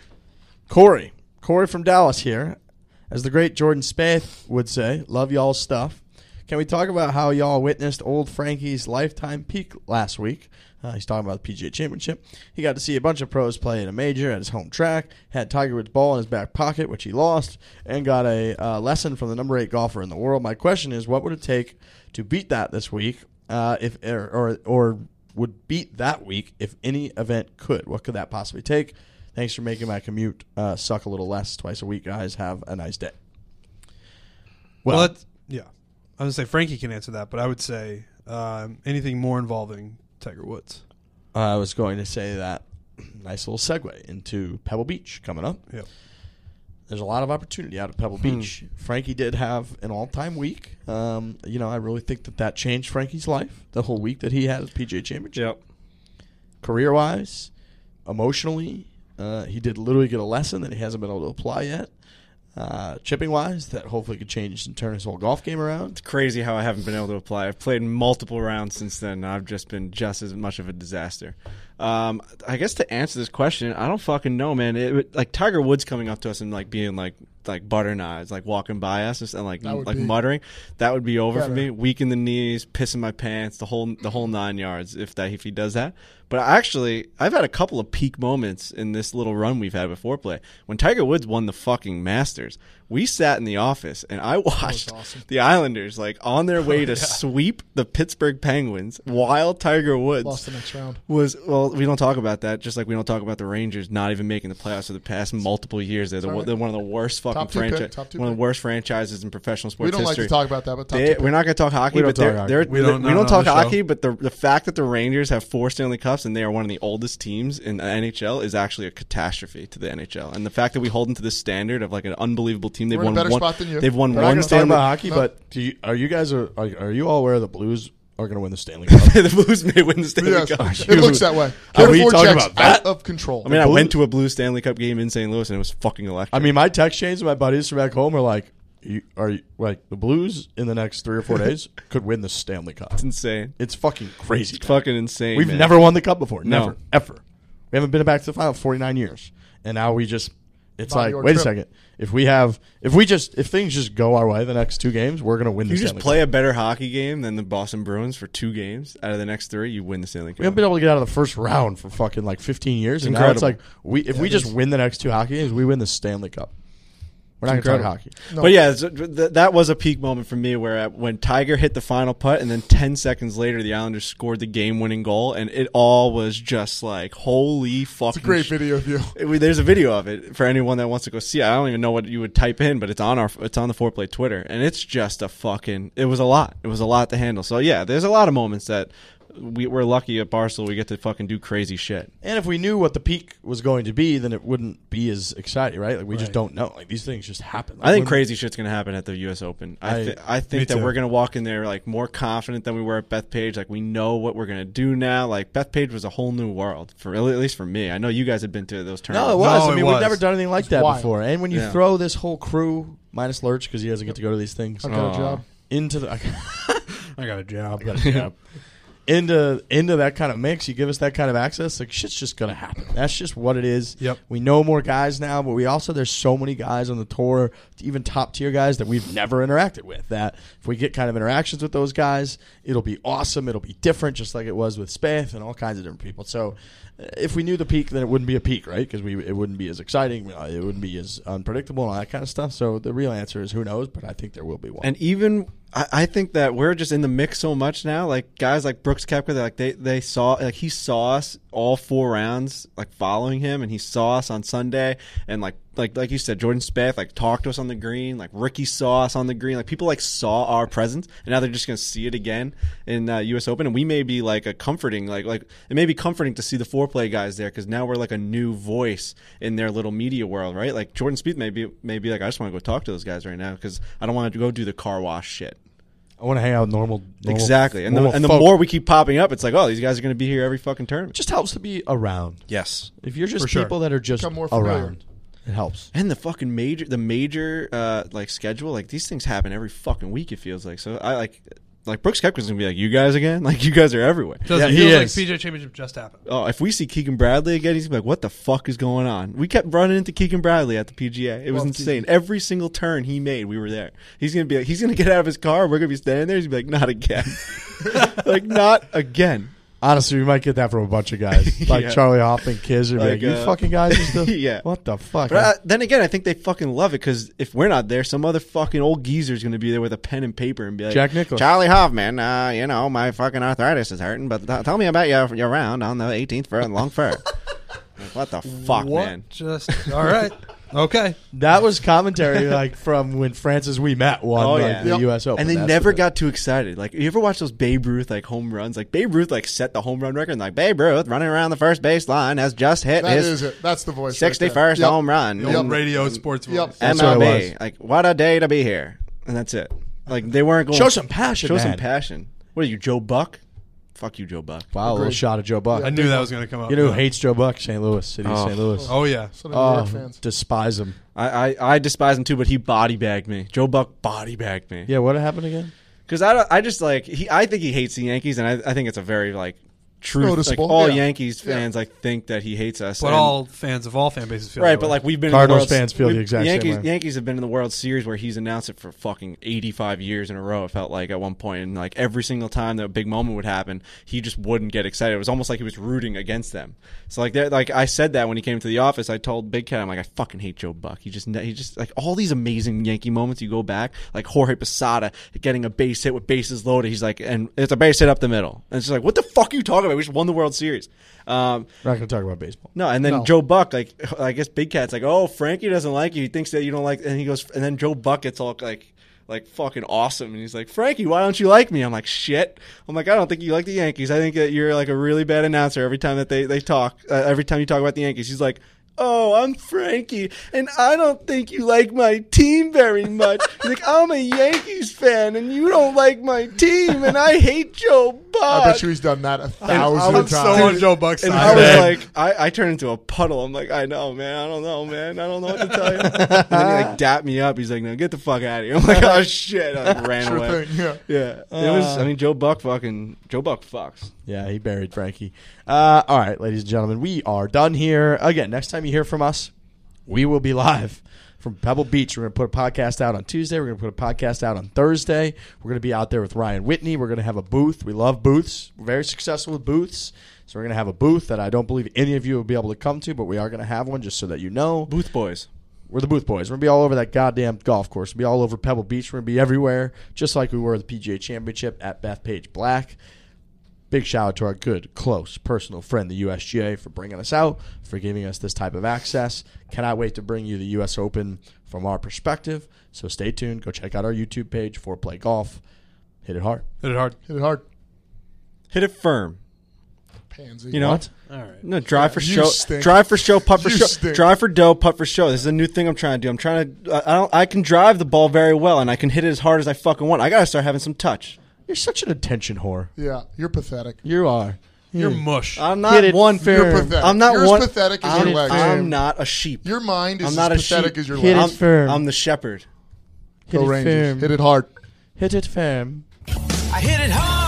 Corey. Corey from Dallas here. As the great Jordan Spaeth would say, love y'all's stuff. Can we talk about how y'all witnessed old Frankie's lifetime peak last week? Uh, he's talking about the P G A Championship. He got to see a bunch of pros play in a major at his home track, had Tiger Woods' ball in his back pocket, which he lost, and got a uh, lesson from the number eight golfer in the world. My question is, what would it take to beat that this week, uh, if or, or or would beat that week if any event could? What could that possibly take? Thanks for making my commute uh, suck a little less twice a week, guys. Have a nice day. Well, Well, that's, yeah, I would say Frankie can answer that, but I would say um, anything more involving Tiger Woods. I was going to say that. Nice little segue into Pebble Beach coming up. Yep. There's a lot of opportunity out of Pebble Beach. Frankie did have an all-time week. Um, you know, I really think that that changed Frankie's life, the whole week that he had at the P G A Championship. Yep. Career-wise, emotionally, uh, he did literally get a lesson that he hasn't been able to apply yet. Uh, chipping-wise, that hopefully could change and turn his whole golf game around. It's crazy how I haven't been able to apply. I've played multiple rounds since then, and I've just been just as much of a disaster. Um, I guess to answer this question, I don't fucking know, man. It, like Tiger Woods coming up to us and like being like like butter knives, like walking by us and like That would like be muttering, that would be over better. for me. Weak in the knees, pissing my pants, the whole the whole nine yards. If that if he does that. But actually, I've had a couple of peak moments in this little run we've had with foreplay. When Tiger Woods won the fucking Masters, we sat in the office and I watched awesome. the Islanders like on their way to yeah. sweep the Pittsburgh Penguins while Tiger Woods Lost the next round. was well. We don't talk about that. Just like we don't talk about the Rangers not even making the playoffs for the past multiple years. They're, the, Sorry. they're one of the worst fucking Top two pick, franchises. top two One of pick. the worst franchises in professional sports We don't like history. to talk about that, but top They- two we're not going to talk hockey, We don't but they're, talk hockey. they're, We don't- we not don't on talk the show. hockey. But the the fact that the Rangers have four Stanley Cups and they are one of the oldest teams in the N H L is actually a catastrophe to the N H L. And the fact that we hold them to this standard of like an unbelievable team, they've We're in a won better one. spot than you. They've won We're not one going to talk Stanley. about hockey, No. but do you, are you guys are, are are you all aware the Blues are going to win the Stanley Cup? the Blues may win the Stanley Yes, Cup. it looks that way. Are we Twenty-four talking checks about that? out of control. I mean, I Blues- went to a Blues Stanley Cup game in Saint Louis and it was fucking electric. I mean, my text chains of my buddies from back home are like, you, are you, like the Blues in the next three or four days could win the Stanley Cup. it's insane. It's fucking crazy. It's fucking insane. We've man. never won the cup before. No. Never. Ever. We haven't been back to the final in forty-nine years. And now we just, it's Bobby like, Orr wait a trip. second. If we have, if we just, if things just go our way the next two games, we're going to win You the just Stanley play Cup. a better hockey game than the Boston Bruins for two games out of the next three, you win the Stanley Cup. We haven't been able to get out of the first round for fucking like fifteen years. And now it's incredible. like, we if we just win the next two hockey games, we win the Stanley Cup. We're not going to talk hockey. No. But yeah, so th- that was a peak moment for me where uh, when Tiger hit the final putt and then ten seconds later the Islanders scored the game-winning goal and it all was just like, holy fucking It's a great sh- video of you. It- there's a video of it for anyone that wants to go see it. I don't even know what you would type in, but it's on our it's on the Foreplay Twitter and it's just a fucking it was a lot. It was a lot to handle. So yeah, there's a lot of moments that we, we're lucky at Barstool we get to fucking do crazy shit. And if we knew what the peak was going to be, then it wouldn't be as exciting, right? Like we just don't know. Like these things just happen. Like, I think when- crazy shit's gonna happen at the U S Open. I I- th- I me think that too. we're gonna walk in there like more confident than we were at Bethpage. Like we know what we're gonna do now. Like Bethpage was a whole new world for at least for me. I know you guys had been to those tournaments. No, it was. No, I mean, it we've was. never done anything like that wild. before. And when you Yeah. throw this whole crew minus Lurch because he doesn't get to go to these things I've got a Aw. job. into the I got a job. yeah. into into that kind of mix, you give us that kind of access, like shit's just gonna happen. That's just what it is. Yep. We know more guys now, but we also there's so many guys on the tour, even top tier guys that we've never interacted with. That if we get kind of interactions with those guys, it'll be awesome. It'll be different, just like it was with Spaeth and all kinds of different people. So uh, if we knew the peak, then it wouldn't be a peak, right? Because we it wouldn't be as exciting, uh, it wouldn't be as unpredictable and all that kind of stuff. So the real answer is who knows, but I think there will be one. And even I, I think that we're just in the mix so much now. Like guys like Brooks Koepka, they're like they they saw like he saw us all four rounds, like following him, and he saw us on Sunday, and like like like you said, Jordan Spieth like talked to us on the green, like Ricky saw us on the green, like people like saw our presence, and now they're just gonna see it again in uh, U S Open, and we may be like a comforting, like like it may be comforting to see the foreplay guys there because now we're like a new voice in their little media world, right? Like Jordan Spieth may be may be like I just want to go talk to those guys right now because I don't want to go do the car wash shit. I want to hang out with normal, normal Exactly, and the, normal and the folk. more we keep popping up, it's like, oh, these guys are going to be here every fucking tournament. It just helps to be around. Yes, If you're just For sure. people that are just Become more familiar. around, it helps. and the fucking major, the major uh, like schedule, like these things happen every fucking week. It feels like so. I like like Brooks Koepka's going to be like, you guys again, like you guys are everywhere. Does Yeah, it he feels like is. P G A Championship just happened. Oh, if we see Keegan Bradley again, he's gonna be like, "What the fuck is going on?" We kept running into Keegan Bradley at the P G A. It was Love insane. Keegan. Every single turn he made, we were there. He's gonna be like, he's gonna get out of his car. We're gonna be standing there. He's gonna be like, "Not again," like not again. Honestly, we might get that from a bunch of guys. Like Yeah. Charlie Hoffman, Kiz, are Like, like, you uh, fucking guys are still... yeah. What the fuck? But uh, then again, I think they fucking love it because if we're not there, some other fucking old geezer's gonna be there with a pen and paper and be like, Jack Nicklaus. Charlie Hoffman, uh, you know, my fucking arthritis is hurting, but th- tell me about your your round on the eighteenth for long fur." Like, what the fuck, what? man? Just all right. Okay. That was commentary like from when Francis We Met won Oh, like, yeah. the Yep. U S Open. And they That's never what it- got too excited. Like, you ever watch those Babe Ruth like home runs? Like Babe Ruth like set the home run record. And, like Babe Ruth running around the first base line has just hit That his is it. That's the voice. right there. sixty-first Yep. home run. The old And radio sports Yep. voice. That's what it M L B. was. Like, what a day to be here. And that's it. Like, they weren't going. Show some passion, Show man. some passion. What are you, Joe Buck? Fuck you, Joe Buck. Wow, a little Agreed. shot of Joe Buck. I knew that was going to come up. You know who hates Joe Buck? Saint Louis. City of Oh. Saint Louis. Oh yeah. Some of the New Oh, York fans. despise him. I, I, I despise him too, but he body bagged me. Joe Buck body bagged me. Yeah, what happened again? Because I, don't- I just like he. I think he hates the Yankees, and I, I think it's a very like truth. Like Noticeable, all yeah. Yankees fans like think that he hates us. But and- all fans of all fan bases feel right. that But way. like we've been Cardinals in the World, fans feel the we- exact same Yankees, way. Yankees have been in the World Series where he's announced it for fucking eighty-five years in a row. It felt like at one point, and like every single time that a big moment would happen, he just wouldn't get excited. It was almost like he was rooting against them. So like that, like I said that when he came to the office, I told Big Cat, I'm like, I fucking hate Joe Buck. He just, he just like all these amazing Yankee moments. You go back, like Jorge Posada getting a base hit with bases loaded. He's like, and it's a base hit up the middle, and it's just like, what the fuck are you talking about? We just won the World Series. Um, We're not going to talk about baseball. no, and then No. Joe Buck, like I guess Big Cat's like, oh, Frankie doesn't like you. He thinks that you don't like, and he goes, and then Joe Buck gets all like, like fucking awesome, and he's like, Frankie, why don't you like me? I'm like, shit. I'm like, I don't think you like the Yankees. I think that you're like a really bad announcer every time that they they talk. Uh, every time you talk about the Yankees, he's like, oh, I'm Frankie, and I don't think you like my team very much. He's like, I'm a Yankees fan, and you don't like my team, and I hate Joe Buck. I bet you he's done that a thousand I'm times. so on Joe Buck's And side. I was Man. like, I, I turned into a puddle. I'm like, I know, man. I don't know, man. I don't know what to tell you. And then he like dapped me up. He's like, no, get the fuck out of here. I'm like, oh shit. I like, ran Sure away. thing, yeah. Yeah. It was, I mean, Joe Buck fucking, Joe Buck fucks. Yeah, he buried Frankie. Uh, all right, ladies and gentlemen, we are done here. Again, next time you hear from us, we will be live from Pebble Beach. We're going to put a podcast out on Tuesday. We're going to put a podcast out on Thursday. We're going to be out there with Ryan Whitney. We're going to have a booth. We love booths. We're very successful with booths. So we're going to have a booth that I don't believe any of you will be able to come to, but we are going to have one just so that you know. Booth boys. We're the Booth Boys. We're going to be all over that goddamn golf course. We'll be all over Pebble Beach. We're going to be everywhere, just like we were at the P G A Championship at Bethpage Black. Big shout out to our good, close, personal friend, the U S G A, for bringing us out, for giving us this type of access. Cannot wait to bring you the U S Open from our perspective. So stay tuned. Go check out our YouTube page, four Play Golf. Hit it hard. Hit it hard. Hit it hard. Hit it firm. Pansy. You know What? All right. No, drive for You show, stink. drive for show, putt for You show, stink. drive for dough, putt for show. This is a new thing I'm trying to do. I'm trying to. I don't. I can drive the ball very well, and I can hit it as hard as I fucking want. I gotta start having some touch. You're such an attention whore. Yeah, you're pathetic. You are. You're mush. I'm Hit not it one. firm. You're pathetic. I'm not You're as one. pathetic as I'm, your legs. I'm not a sheep. Your mind is I'm not as a pathetic sheep. as your Hit legs. it firm. I'm the shepherd. Hit Go it Rangers. firm. Hit it hard. Hit it firm. I hit it hard.